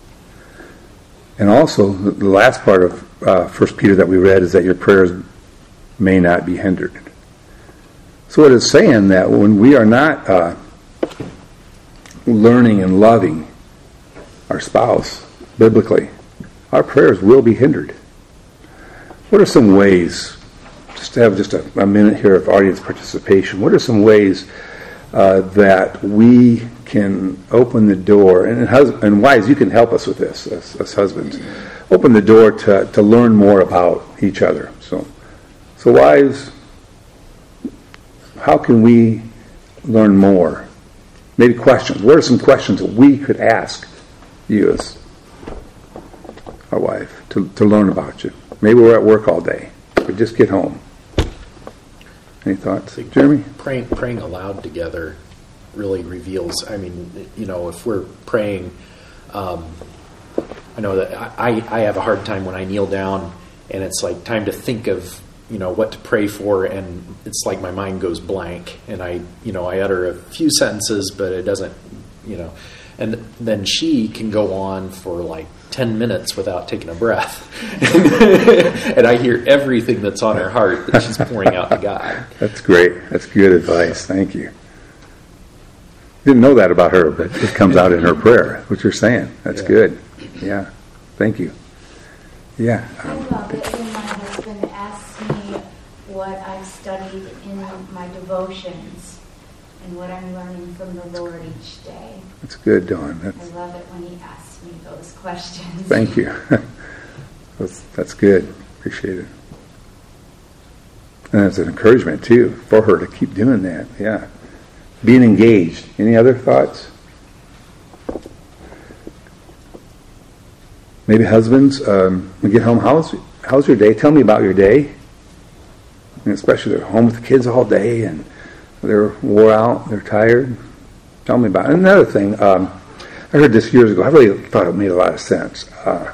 And also, the last part of uh, First Peter that we read is that your prayers may not be hindered. So it is saying that when we are not uh, learning and loving our spouse biblically, our prayers will be hindered. What are some ways, just to have just a, a minute here of audience participation, what are some ways uh, that we can open the door, and, hus- and wives, you can help us with this, as, as husbands, open the door to, to learn more about each other. So, so wives, how can we learn more? Maybe questions. What are some questions that we could ask you as our wife to, to learn about you? Maybe we're at work all day. We just get home. Any thoughts? Jeremy? Praying, praying aloud together really reveals, I mean, you know, if we're praying, um, I know that I, I have a hard time when I kneel down and it's like time to think of, you know, what to pray for, and it's like my mind goes blank and I, you know, I utter a few sentences, but it doesn't, you know, and then she can go on for like ten minutes without taking a breath. And I hear everything that's on her heart that she's pouring out to God. That's great. That's good advice. Thank you. Didn't know that about her, but it comes out in her prayer, what you're saying. That's yeah. good. Yeah. Thank you. Yeah. I love it when my husband asks me what I've studied in my devotions and what I'm learning from the Lord each day. That's good, Dawn. That's, I love it when he asks me those questions. thank you. that's, that's good. Appreciate it. And it's an encouragement, too, for her to keep doing that. Yeah. Being engaged. Any other thoughts? Maybe husbands, um, we get home, how's, how's your day? Tell me about your day. And especially they're home with the kids all day and they're wore out, they're tired. Tell me about it. And another thing, um, I heard this years ago. I really thought it made a lot of sense. Uh,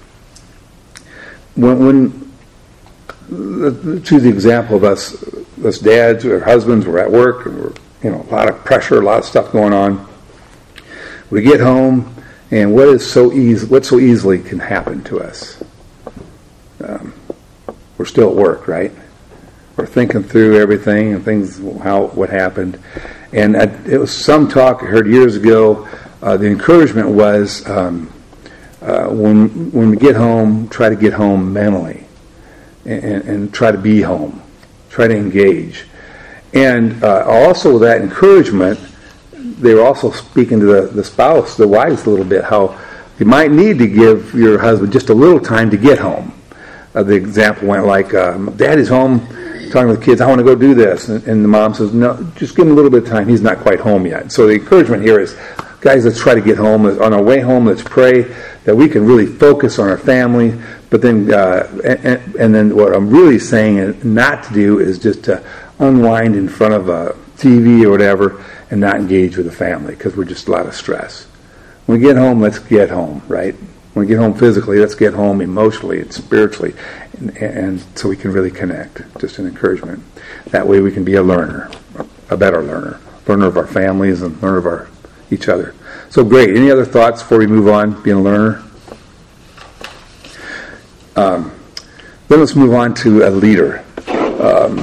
when, when let's use the example of us, us dads or husbands, we're at work and we're, you know, a lot of pressure, a lot of stuff going on. We get home, and what is so easy, what so easily can happen to us? Um, we're still at work, right? We're thinking through everything and things, how what happened, and I, it was some talk I heard years ago. Uh, the encouragement was um, uh, when when we get home, try to get home mentally, and, and, and try to be home, try to engage. And uh, also that encouragement, they were also speaking to the, the spouse, the wives a little bit, how You might need to give your husband just a little time to get home. Uh, the example went like, um, Daddy's home talking to the kids, I want to go do this. And, and the mom says, no, just give him a little bit of time. He's not quite home yet. So the encouragement here is, guys, let's try to get home. On our way home, let's pray that we can really focus on our family. But then, uh, and, and then what I'm really saying not to do is just to unwind in front of a T V or whatever and not engage with the family, because we're just a lot of stress. When we get home, let's get home, right? When we get home physically, let's get home emotionally and spiritually, and, and so we can really connect. Just an encouragement. That way we can be a learner, a better learner, learner of our families and learner of our each other. So great. Any other thoughts before we move on, being a learner? Um, then let's move on to a leader. Um,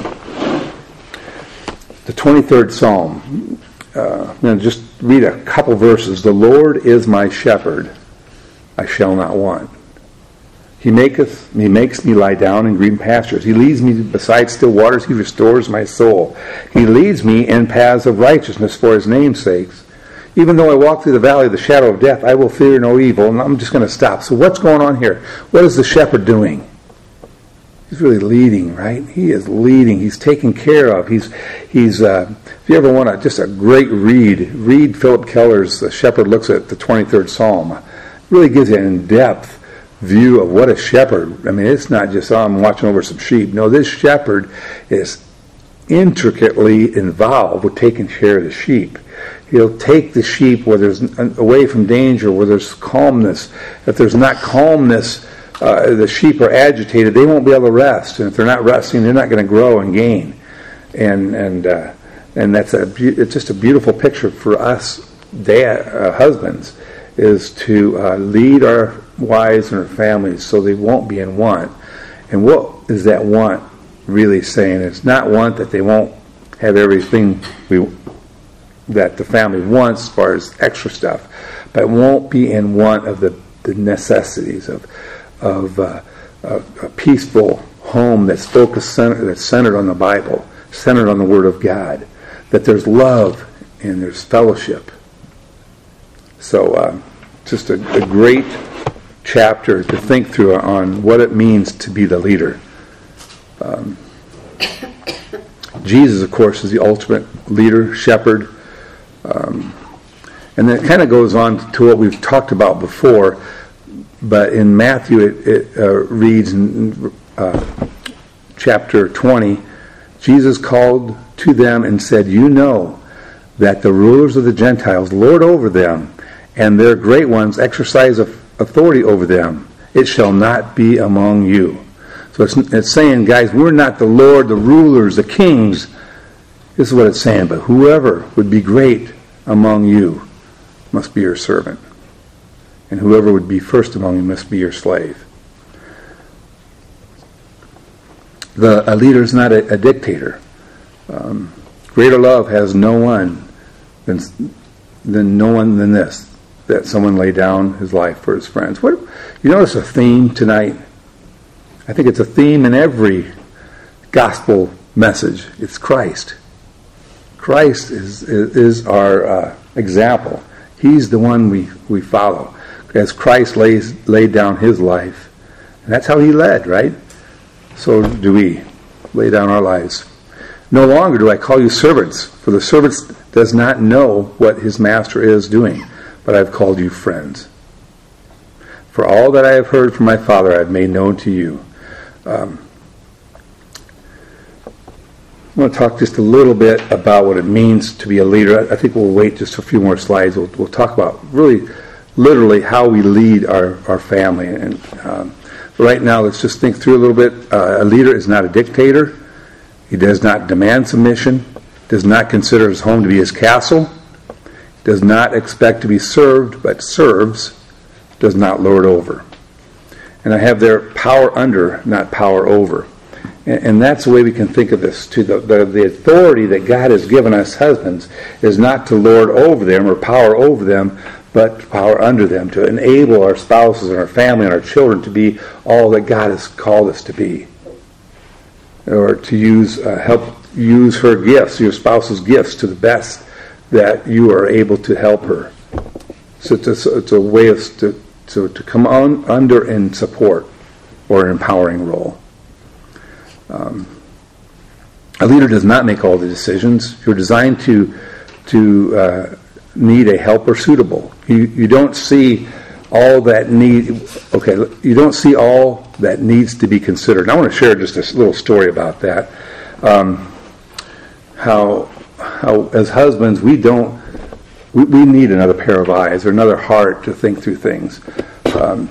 the twenty-third Psalm. Uh, I'm going to just read a couple verses. The Lord is my shepherd, I shall not want. He maketh, he makes me lie down in green pastures. He leads me beside still waters. He restores my soul. He leads me in paths of righteousness for his name's sakes. Even though I walk through the valley of the shadow of death, I will fear no evil. And I'm just going to stop. So what's going on here? What is the shepherd doing? He's really leading, right? He is leading. He's taking care of. He's, he's. Uh, if you ever want a, just a great read, read Philip Keller's The Shepherd Looks at the twenty-third Psalm. It really gives you an in-depth view of what a shepherd. I mean, it's not just, oh, I'm watching over some sheep. No, this shepherd is intricately involved with taking care of the sheep. He'll take the sheep where there's away from danger, where there's calmness. If there's not calmness, uh, the sheep are agitated. They won't be able to rest, and if they're not resting, they're not going to grow and gain. And and uh, and that's a it's just a beautiful picture for us, dad, uh, husbands, is to uh, lead our wives and our families so they won't be in want. And what is that want really saying? It's not want that they won't have everything we that the family wants as far as extra stuff, but won't be in want of the, the necessities of of uh, a, a peaceful home that's focused, center, that's centered on the Bible, centered on the Word of God, that there's love and there's fellowship. So uh, just a, a great chapter to think through on what it means to be the leader. Um, Jesus, of course, is the ultimate leader, shepherd. Um, and then it kind of goes on to what we've talked about before, but in Matthew it, it uh, reads in uh, chapter twenty, Jesus called to them and said, "You know that the rulers of the Gentiles lord over them, and their great ones exercise authority over them. It shall not be among you." So it's, it's saying, guys, we're not the Lord, the rulers, the kings. This is what it's saying. But whoever would be great among you must be your servant. And whoever would be first among you must be your slave. The, a leader is not a, a dictator. Um, greater love has no one than, than no one than this, that someone lay down his life for his friends. What you notice a theme tonight? I think it's a theme in every gospel message. It's Christ. Christ is is, is our uh, example. He's the one we, we follow. As Christ lays laid down his life. And that's how he led, right? So do we lay down our lives. No longer do I call you servants, for the servant does not know what his master is doing, but I've called you friends. For all that I have heard from my Father I have made known to you. Um, I want to talk just a little bit about what it means to be a leader. I think we'll wait just a few more slides. We'll, we'll talk about really, literally, how we lead our, our family. And um, right now, let's just think through a little bit. Uh, a leader is not a dictator. He does not demand submission. Does not consider his home to be his castle. Does not expect to be served, but serves. Does not lord over. And I have there power under, not power over. And, and that's the way we can think of this too. The, the, the authority that God has given us husbands is not to lord over them or power over them, but power under them, to enable our spouses and our family and our children to be all that God has called us to be. Or to use, uh, help use her gifts, your spouse's gifts, to the best that you are able to help her. So it's a, it's a way of to so to come on under and support or an empowering role. Um, a leader does not make all the decisions. You're designed to to uh, need a helper suitable. You you don't see all that need. Okay, you don't see all that needs to be considered. And I want to share just a little story about that. Um, how how as husbands we don't we, we need another pair of eyes or another heart to think through things. Um,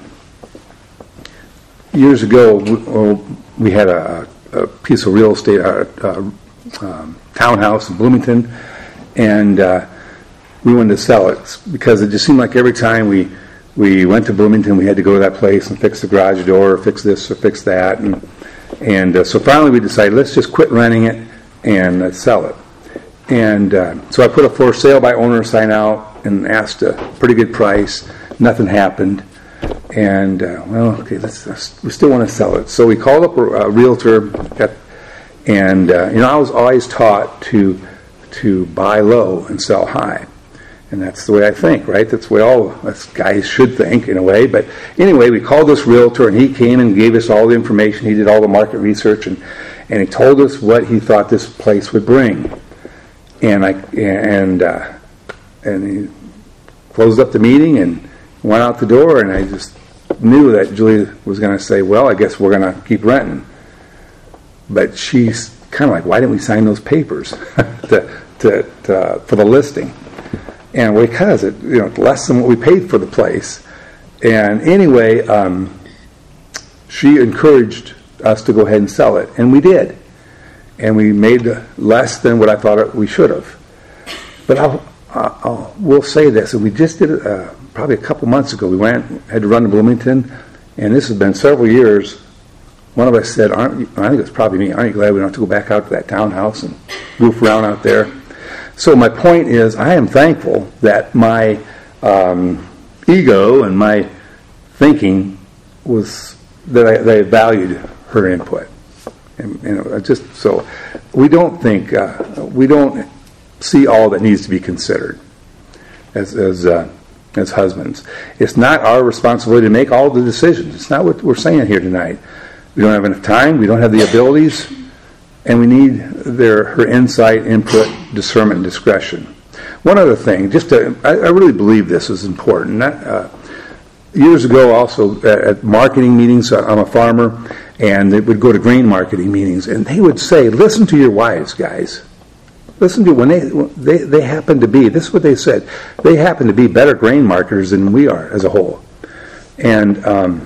years ago, we, we had a, a piece of real estate, a, a um, townhouse in Bloomington, and uh, we wanted to sell it because it just seemed like every time we we went to Bloomington, we had to go to that place and fix the garage door, or fix this or fix that, and and uh, so finally we decided let's just quit renting it and uh, sell it. And uh, so I put a for sale by owner sign out and asked a pretty good price. Nothing happened. And, uh, well, okay, let's, let's, we still want to sell it. So we called up a, a realtor, and, uh, you know, I was always taught to to buy low and sell high. And that's the way I think, right? That's the way all us guys should think, in a way. But anyway, we called this realtor, and he came and gave us all the information. He did all the market research, and, and he told us what he thought this place would bring. And I and uh, and he closed up the meeting and went out the door, and I just knew that Julie was going to say, well, I guess we're going to keep renting. But she's kind of like, why didn't we sign those papers to, to, to, uh, for the listing? And because it, you know, less than what we paid for the place. And anyway, um, she encouraged us to go ahead and sell it, and we did. And we made less than what I thought we should have. But I'll, I'll, we'll say this, and we just did it uh, probably a couple months ago. We went, had to run to Bloomington, and this has been several years. One of us said, aren't you, I think it was probably me, aren't you glad we don't have to go back out to that townhouse and goof around out there? So my point is, I am thankful that my um, ego and my thinking was, that I, that I valued her input. And, and just so we don't think uh, we don't see all that needs to be considered as as uh, as husbands. It's not our responsibility to make all the decisions. It's not what we're saying here tonight. We don't have enough time. We don't have the abilities, and we need their her insight, input, discernment, and discretion. One other thing, just to, I, I really believe this is important. That, uh, years ago, also at, at marketing meetings, I'm a farmer. And they would go to grain marketing meetings, and they would say, listen to your wives, guys. Listen to when they, they they happen to be, this is what they said, they happen to be better grain marketers than we are as a whole. And, um,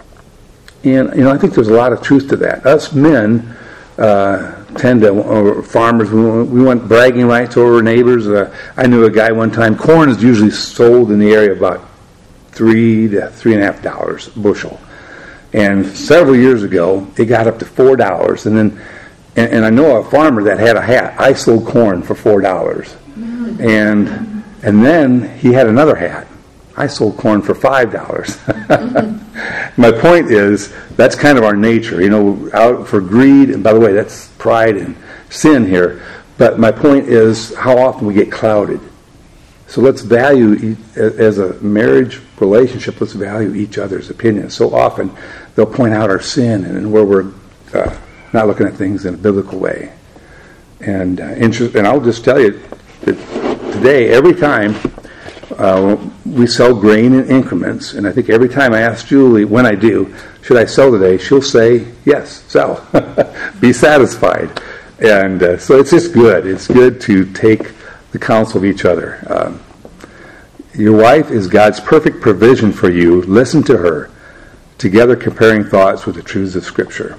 and you know, I think there's a lot of truth to that. Us men uh, tend to, or farmers, we want, we want bragging rights over neighbors. Uh, I knew a guy one time, corn is usually sold in the area about three to three and a half dollars a bushel. And several years ago, it got up to four dollars. And then, and, and I know a farmer that had a hat. I sold corn for four dollars, and and then he had another hat. I sold corn for five dollars. My point is, that's kind of our nature, you know, out for greed. And by the way, that's pride and sin here. But my point is, how often we get clouded. So let's value, as a marriage relationship, let's value each other's opinions. So often they'll point out our sin and where we're uh, not looking at things in a biblical way. And uh, interest, and I'll just tell you that today, every time uh, we sell grain in increments, and I think every time I ask Julie, when I do, should I sell today, she'll say, yes, sell. Be satisfied. And uh, so it's just good. It's good to take the counsel of each other. Um, your wife is God's perfect provision for you. Listen to her. Together comparing thoughts with the truths of Scripture.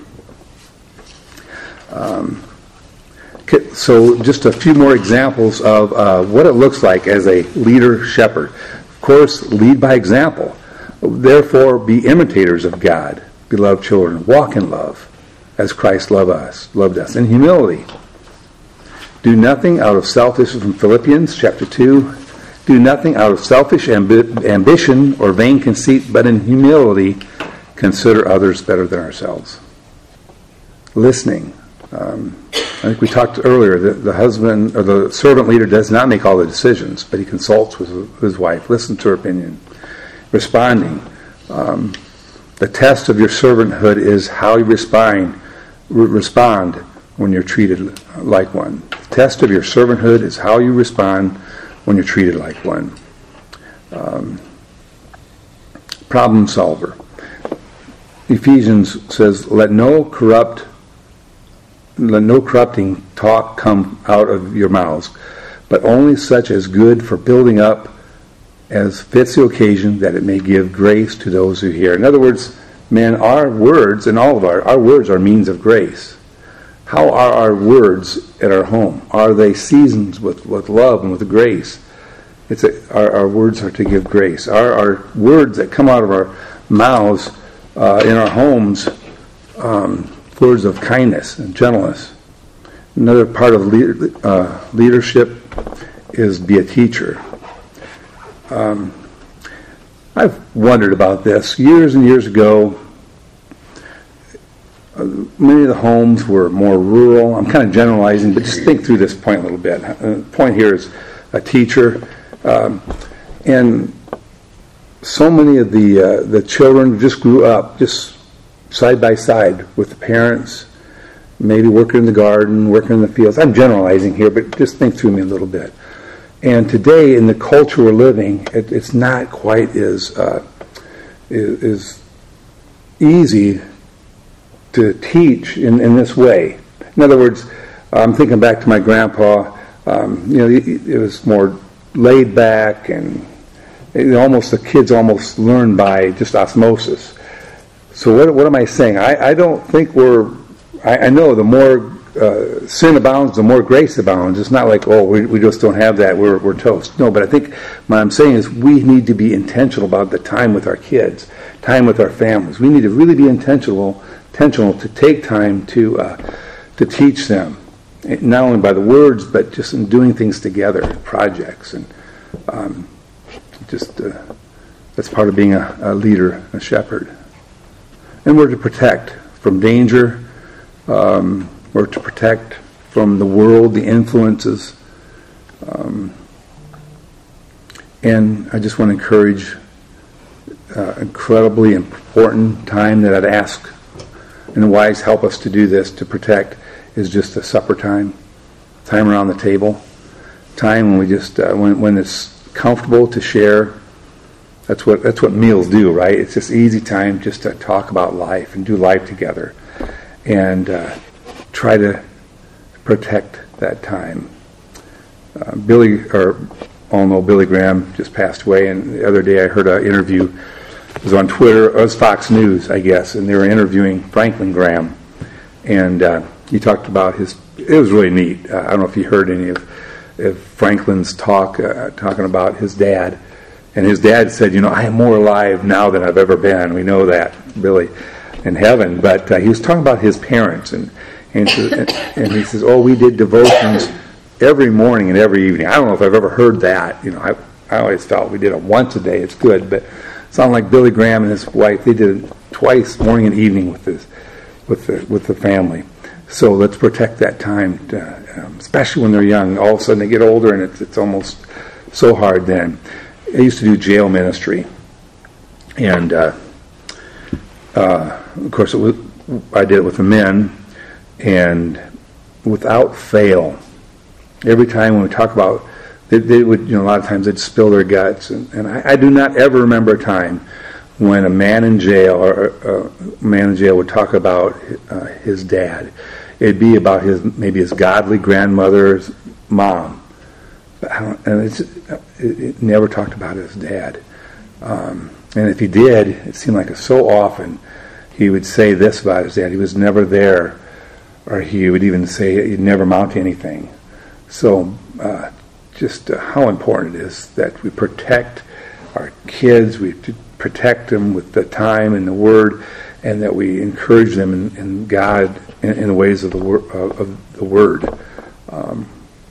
Um, so just a few more examples of uh, what it looks like as a leader shepherd. Of course, lead by example. Therefore, be imitators of God, beloved children. Walk in love as Christ loved us, loved us in humility. Do nothing out of selfishness, from Philippians chapter two. Do nothing out of selfish ambi- ambition or vain conceit, but in humility consider others better than ourselves. Listening. Um, I think we talked earlier that the husband or the servant leader does not make all the decisions, but he consults with his wife, listens to her opinion. Responding. Um, the test of your servanthood is how you respond, respond when you're treated like one. The test of your servanthood is how you respond when you're treated like one. Um, problem solver. Ephesians says, "Let no corrupt, let no corrupting talk come out of your mouths, but only such as good for building up, as fits the occasion, that it may give grace to those who hear." In other words, man, our words, and all of our our words are means of grace. How are our words at our home? Are they seasoned with, with love and with grace? It's a, our, our words are to give grace. Are our words that come out of our mouths uh, in our homes um, words of kindness and gentleness? Another part of le- uh, leadership is be a teacher. Um, I've wondered about this. Years and years ago, uh, many of the homes were more rural. I'm kind of generalizing, but just think through this point a little bit. The point here is a teacher. Um, and so many of the uh, the children just grew up just side by side with the parents, maybe working in the garden, working in the fields. I'm generalizing here, but just think through me a little bit. And today, in the culture we're living, it, it's not quite as uh, is easy to teach in, in this way. In other words, I'm thinking back to my grandpa. Um, you know, it, it was more laid back, and it, almost the kids almost learn by just osmosis. So what, what am I saying? I, I don't think we're. I, I know the more uh, sin abounds, the more grace abounds. It's not like, oh, we, we just don't have that. We're we're toast. No, but I think what I'm saying is we need to be intentional about the time with our kids, time with our families. We need to really be intentional, intentional to take time to uh, to teach them. Not only by the words, but just in doing things together, projects, and um, just uh, that's part of being a, a leader, a shepherd. And we're to protect from danger. Um, we're to protect from the world, the influences. Um, and I just want to encourage uh, incredibly important time that I'd ask, and the wives help us to do this, to protect, is just the supper time, time around the table, time when we just uh, when when it's comfortable to share. That's what that's what meals do, right? It's just easy time just to talk about life and do life together, and uh, try to protect that time. Uh, Billy, or all know Billy Graham just passed away, and the other day I heard an interview. It was on Twitter. It was Fox News, I guess, and they were interviewing Franklin Graham, and uh, he talked about his. It was really neat. Uh, I don't know if you heard any of, of Franklin's talk, uh, talking about his dad. And his dad said, you know, I am more alive now than I've ever been. We know that, Billy, in heaven. But uh, he was talking about his parents. And, and, and he says, oh, we did devotions every morning and every evening. I don't know if I've ever heard that. You know, I, I always felt we did it once a day. It's good. But it sounded like Billy Graham and his wife, they did it twice, morning and evening, with this, with the, with the family. So let's protect that time, to, um, especially when they're young. All of a sudden they get older, and it's, it's almost so hard then. I used to do jail ministry, and uh, uh, of course it was, I did it with the men, and without fail, every time when we talk about, they, they would, you know, a lot of times they'd spill their guts, and, and I, I do not ever remember a time when a man in jail or a man in jail would talk about uh, his dad. It'd be about his maybe his godly grandmother's mom. I don't, and it's, it, it never talked about his dad. Um, and if he did, it seemed like so often he would say this about his dad: he was never there, or he would even say he'd never amount to anything. So, uh, just uh, how important it is that we protect our kids, we protect them with the time and the Word, and that we encourage them in, in God in, in the ways of the, wor- of, of the Word. Um,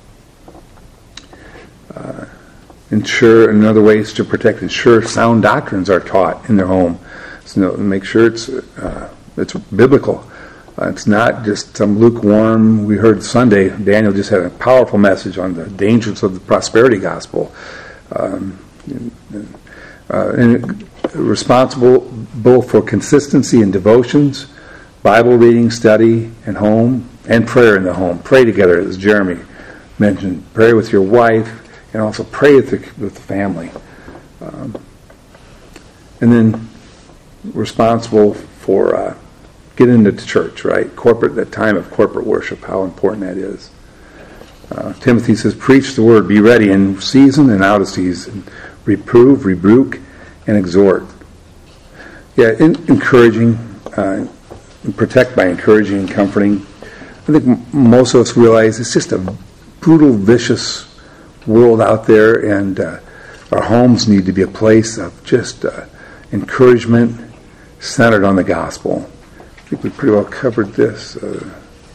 uh, ensure, another way is to protect, ensure sound doctrines are taught in their home. So, you know, make sure it's uh, it's biblical. Uh, it's not just some lukewarm. We heard Sunday, Daniel just had a powerful message on the dangers of the prosperity gospel. Um, and, uh, and responsible both for consistency in devotions, Bible reading, study, and home, and prayer in the home. Pray together, as Jeremy mentioned. Pray with your wife, and also pray with the, with the family. Um, and then responsible for uh, getting into church, right? Corporate, that time of corporate worship, how important that is. Uh, Timothy says, preach the word, be ready in season and out of season. Reprove, rebuke, and exhort. Yeah, in, encouraging, uh, protect by encouraging and comforting. I think m- most of us realize it's just a brutal, vicious world out there, and uh, our homes need to be a place of just uh, encouragement centered on the gospel. I think we pretty well covered this. Uh,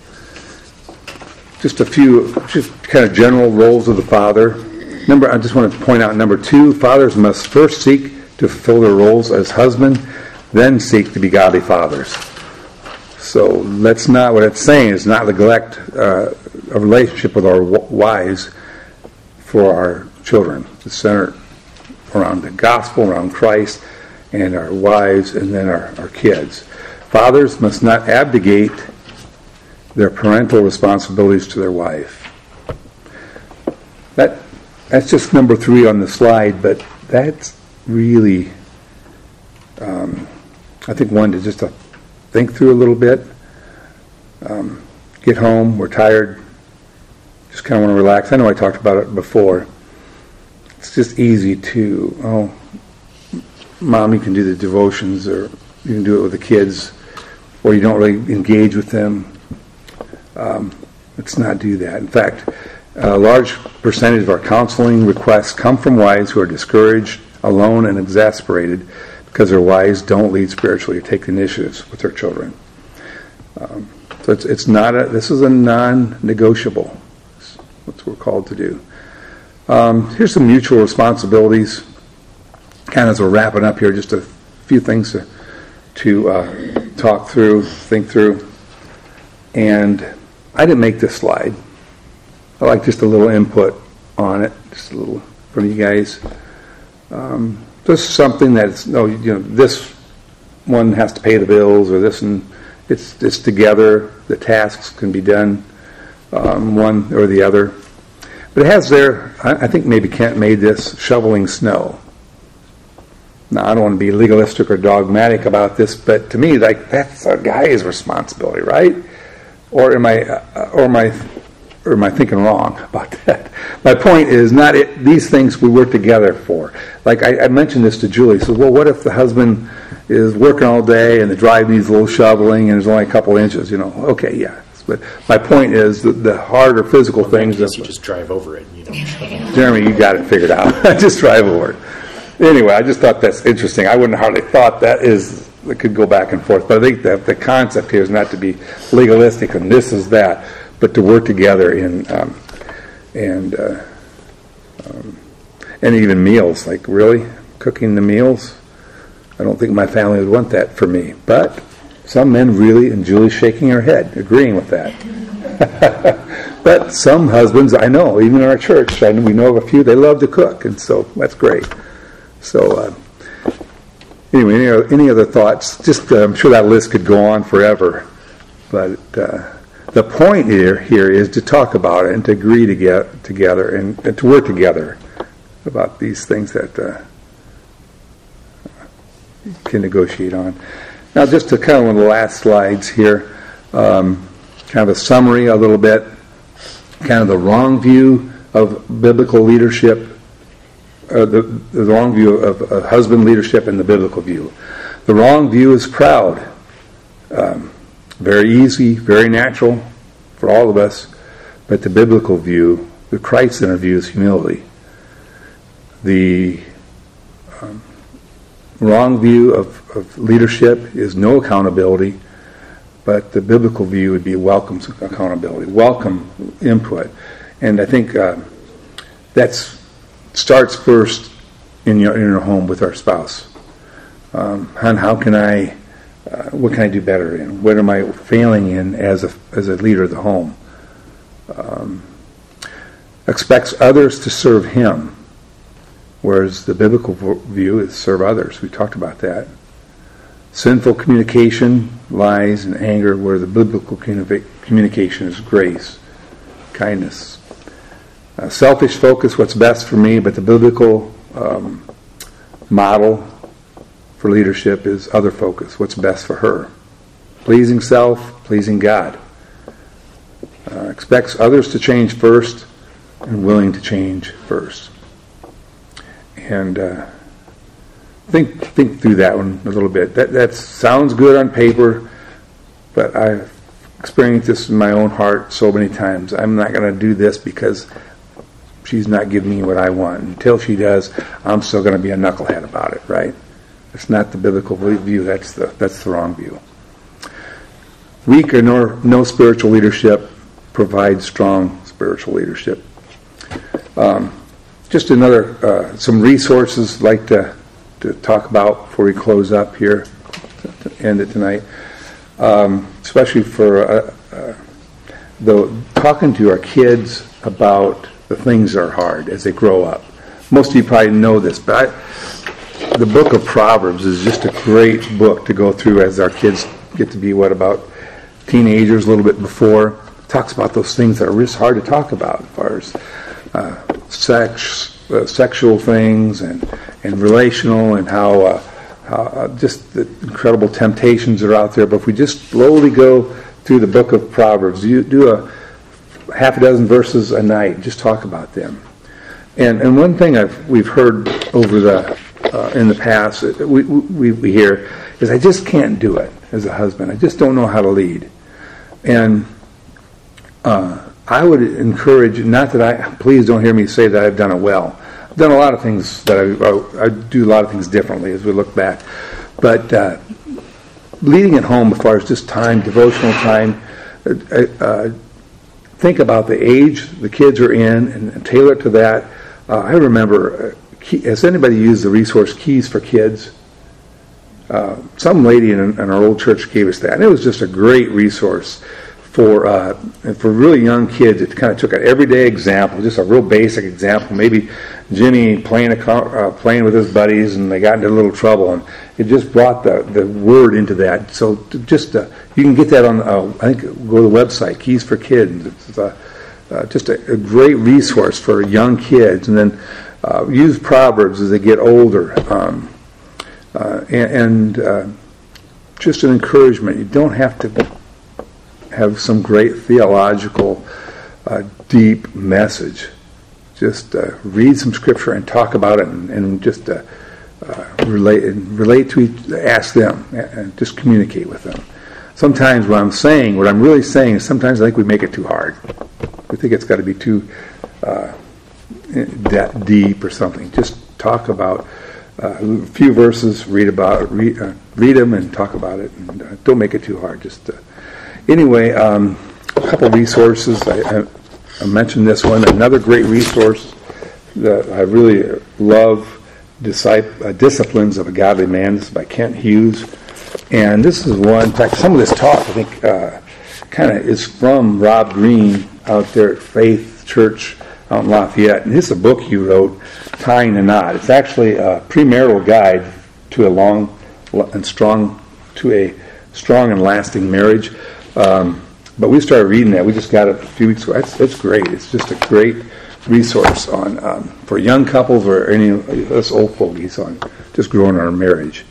just a few, just kind of general roles of the father. Number, I just want to point out number two, fathers must first seek to fulfill their roles as husband, then seek to be godly fathers. So let's not, what it's saying is not neglect uh, a relationship with our wives for our children. It's centered around the gospel, around Christ, and our wives, and then our, our kids. Fathers must not abdicate their parental responsibilities to their wife. That that's just number three on the slide, but that's really, um, I think, one to just to think through a little bit. Um, get home, we're tired, just kind of want to relax. I know I talked about it before. It's just easy to, oh, Mom, you can do the devotions, or you can do it with the kids, or you don't really engage with them. Um, let's not do that. In fact, a large percentage of our counseling requests come from wives who are discouraged, alone, and exasperated because their wives don't lead spiritually or take initiatives with their children. Um, so it's it's not a. This is a non-negotiable. That's what we're called to do. Um, here's some mutual responsibilities. Kind of as we're wrapping up here, just a few things to, to uh, talk through, think through. And I didn't make this slide. I like just a little input on it, just a little from you guys. Um, just something that's, no, you know, this one has to pay the bills, or this, and it's it's together. The tasks can be done, um, one or the other. But it has there, I, I think maybe Kent made this, shoveling snow. Now, I don't want to be legalistic or dogmatic about this, but to me, like, that's a guy's responsibility, right? Or am I, uh, or am I, or am I thinking wrong about that? My point is not it, these things we work together for. Like I, I mentioned this to Julie. So, well, what if the husband is working all day and the drive needs a little shoveling and there's only a couple inches? You know, okay, yeah. But my point is that the harder physical well, things. That you just drive over it. And you don't. Jeremy, you got it figured out. Just drive over it. Anyway, I just thought that's interesting. I wouldn't hardly thought that is it could go back and forth. But I think that the concept here is not to be legalistic and this is that, but to work together in um, and uh, um, and even meals. Like really cooking the meals. I don't think my family would want that for me. But some men really, and Julie's shaking her head, agreeing with that. But some husbands, I know, even in our church, I know, we know of a few, they love to cook, and so that's great. So, uh, anyway, any other, any other thoughts? Just, uh, I'm sure that list could go on forever. But uh, the point here here is to talk about it and to agree to get together and, and to work together about these things that uh, you can negotiate on. Now, just to kind of one of the last slides here, um, kind of a summary a little bit, kind of the wrong view of biblical leadership. Uh, the, the wrong view of, of husband leadership and the biblical view. The wrong view is proud. Um, very easy, very natural for all of us. But the biblical view, the Christ-centered view, is humility. The um, wrong view of, of leadership is no accountability. But the biblical view would be welcome accountability, welcome input. And I think uh, that's starts first in your in your home with our spouse. Um, and how can I, uh, what can I do better in? What am I failing in as a as a leader of the home? Um, expects others to serve him, whereas the biblical view is serve others. We talked about that. Sinful communication, lies, and anger, where the biblical communication is grace, kindness. Uh, selfish focus, what's best for me, but the biblical um, model for leadership is other focus, what's best for her. Pleasing self, pleasing God. Uh, expects others to change first and willing to change first. And uh, think think through that one a little bit. That that sounds good on paper, but I've experienced this in my own heart so many times. I'm not going to do this because she's not giving me what I want. Until she does, I'm still going to be a knucklehead about it, right? It's not the biblical view. That's the that's the wrong view. Weak or no, no spiritual leadership provides strong spiritual leadership. Um, just another uh, some resources I'd like to to talk about before we close up here to end it tonight. Um, especially for uh, uh, the talking to our kids about the things that are hard as they grow up. Most of you probably know this, but I, the book of Proverbs is just a great book to go through as our kids get to be, what, about teenagers, a little bit before. It talks about those things that are just hard to talk about, as far as uh, sex, uh, sexual things, and, and relational, and how, uh, how uh, just the incredible temptations that are out there. But if we just slowly go through the book of Proverbs, you do a half a dozen verses a night, just talk about them. And and one thing I've we've heard over the uh, in the past, we, we we hear, is I just can't do it as a husband. I just don't know how to lead. And uh, I would encourage, not that I, please don't hear me say that I've done it well. I've done a lot of things that I, I, I do a lot of things differently as we look back. But uh, leading at home, as far as just time, devotional time, uh, uh, think about the age the kids are in and, and tailor it to that. Uh, I remember, uh, key, has anybody used the resource Keys for Kids? Uh, some lady in, in our old church gave us that, and it was just a great resource for uh, for really young kids. It kind of took an everyday example, just a real basic example. Maybe Jimmy playing a uh, playing with his buddies, and they got into a little trouble, and it just brought the, the word into that. So just uh, you can get that on. Uh, I think go to the website Keys for Kids. It's uh, uh, just a, a great resource for young kids, and then uh, use Proverbs as they get older. Um, Uh, and and uh, just an encouragement. You don't have to have some great theological, uh, deep message. Just uh, read some scripture and talk about it, and, and just uh, uh, relate and relate to each, ask them, and just communicate with them. Sometimes what I'm saying, what I'm really saying, is sometimes I think we make it too hard. We think it's got to be too uh, that deep or something. Just talk about. Uh, a few verses, read about, read, uh, read them, and talk about it. And uh, don't make it too hard. Just uh, anyway, um, a couple of resources. I, I, I mentioned this one. Another great resource that I really love: Discip- uh, "Disciplines of a Godly Man." This is by Kent Hughes, and this is one. In fact, some of this talk I think uh, kind of is from Rob Green out there at Faith Church out in Lafayette, and this is a book he wrote, Tying a Knot. It's actually a premarital guide to a long and strong, to a strong and lasting marriage. Um, but we started reading that. We just got it a few weeks ago. It's, it's great. It's just a great resource on um, for young couples or any of us old fogies on just growing our marriage.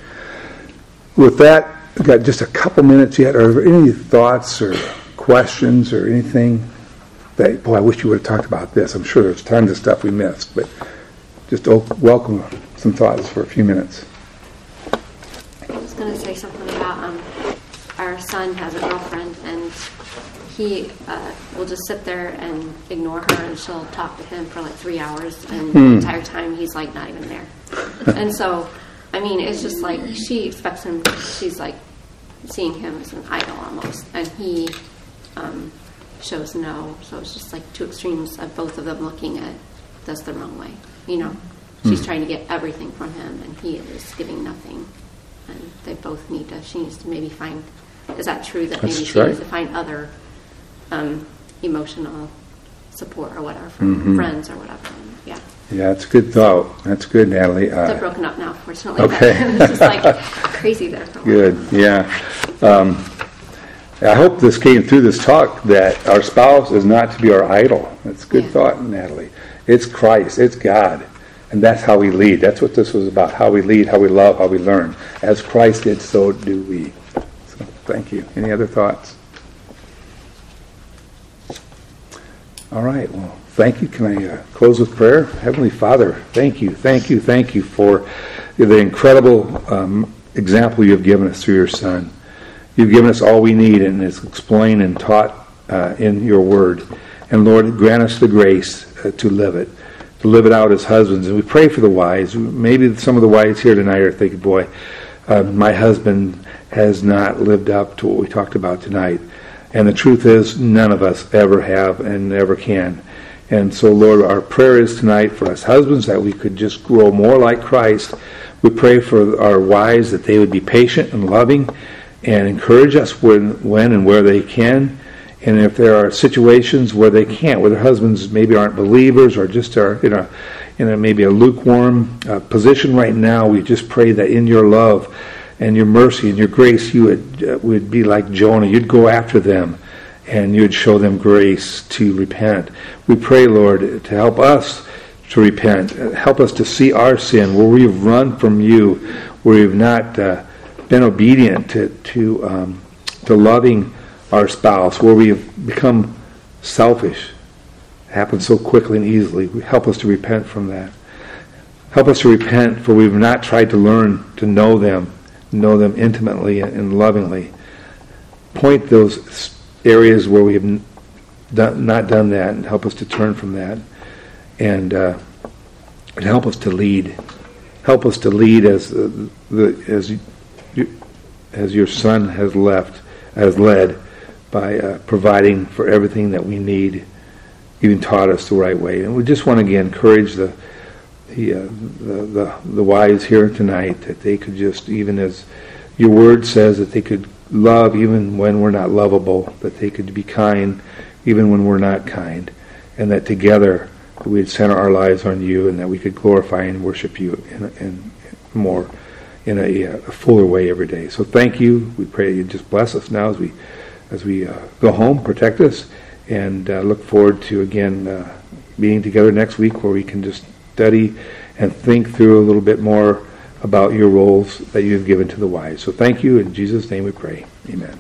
With that, we've got just a couple minutes yet. Are there any thoughts or questions or anything? That, boy, I wish you would have talked about this. I'm sure there's tons of stuff we missed, but just oh, welcome some thoughts for a few minutes. I was going to say something about um, our son has a girlfriend, and he uh, will just sit there and ignore her, and she'll talk to him for like three hours, and Hmm. the entire time he's like not even there. And so, I mean, it's just like she expects him. She's like seeing him as an idol almost, and he. Um, shows no, so it's just like two extremes of both of them looking at this the wrong way. You know, she's Hmm. trying to get everything from him, and he is giving nothing. And they both need to. She needs to maybe find. Is that true? That That's maybe she right. needs to find other um, emotional support or whatever from Mhm. friends or whatever. And yeah. Yeah, it's a good thought. That's good, Natalie. Uh, They're broken up now, fortunately. Okay. But it's just like crazy there. for a while. Good, yeah. Um, I hope this came through this talk that our spouse is not to be our idol. That's a good Yeah. thought, Natalie. It's Christ, it's God, and that's how we lead. That's what this was about, how we lead, how we love, how we learn. As Christ did, so do we. So, thank you. Any other thoughts? All right, well, thank you. Can I uh, close with prayer? Heavenly Father, thank you, thank you, thank you for the incredible um, example you have given us through your Son. You've given us all we need, and it's explained and taught uh, in your word. And Lord, grant us the grace uh, to live it, to live it out as husbands. And we pray for the wives. Maybe some of the wives here tonight are thinking, boy, uh, my husband has not lived up to what we talked about tonight. And the truth is, none of us ever have and never can. And so, Lord, our prayer is tonight for us husbands that we could just grow more like Christ. We pray for our wives that they would be patient and loving and encourage us when, when and where they can. And if there are situations where they can't, where their husbands maybe aren't believers or just are in a, in a maybe a lukewarm uh, position right now, we just pray that in your love and your mercy and your grace, you would uh, would be like Jonah. You'd go after them, and you'd show them grace to repent. We pray, Lord, to help us to repent. Help us to see our sin, where we've run from you, where we've not uh, been obedient to to um, to loving our spouse, where we've become selfish. It happens so quickly and easily. Help us to repent from that. Help us to repent, for we've not tried to learn to know them, know them intimately and lovingly. Point those areas where we have done, not done that, and help us to turn from that, and, uh, and help us to lead. Help us to lead as the, the as you, as your Son has left, has led, by uh, providing for everything that we need. You even taught us the right way, and we just want to again encourage the the, uh, the the the wives here tonight that they could just, even as your word says, that they could love even when we're not lovable, that they could be kind even when we're not kind, and that together we'd center our lives on you, and that we could glorify and worship you in, in more in a, a fuller way every day. So thank you. We pray you just bless us now as we as we uh, go home, protect us, and uh, look forward to again uh, being together next week, where we can just study and think through a little bit more about your roles that you have given to the wives. So thank you. In Jesus' name we pray. Amen.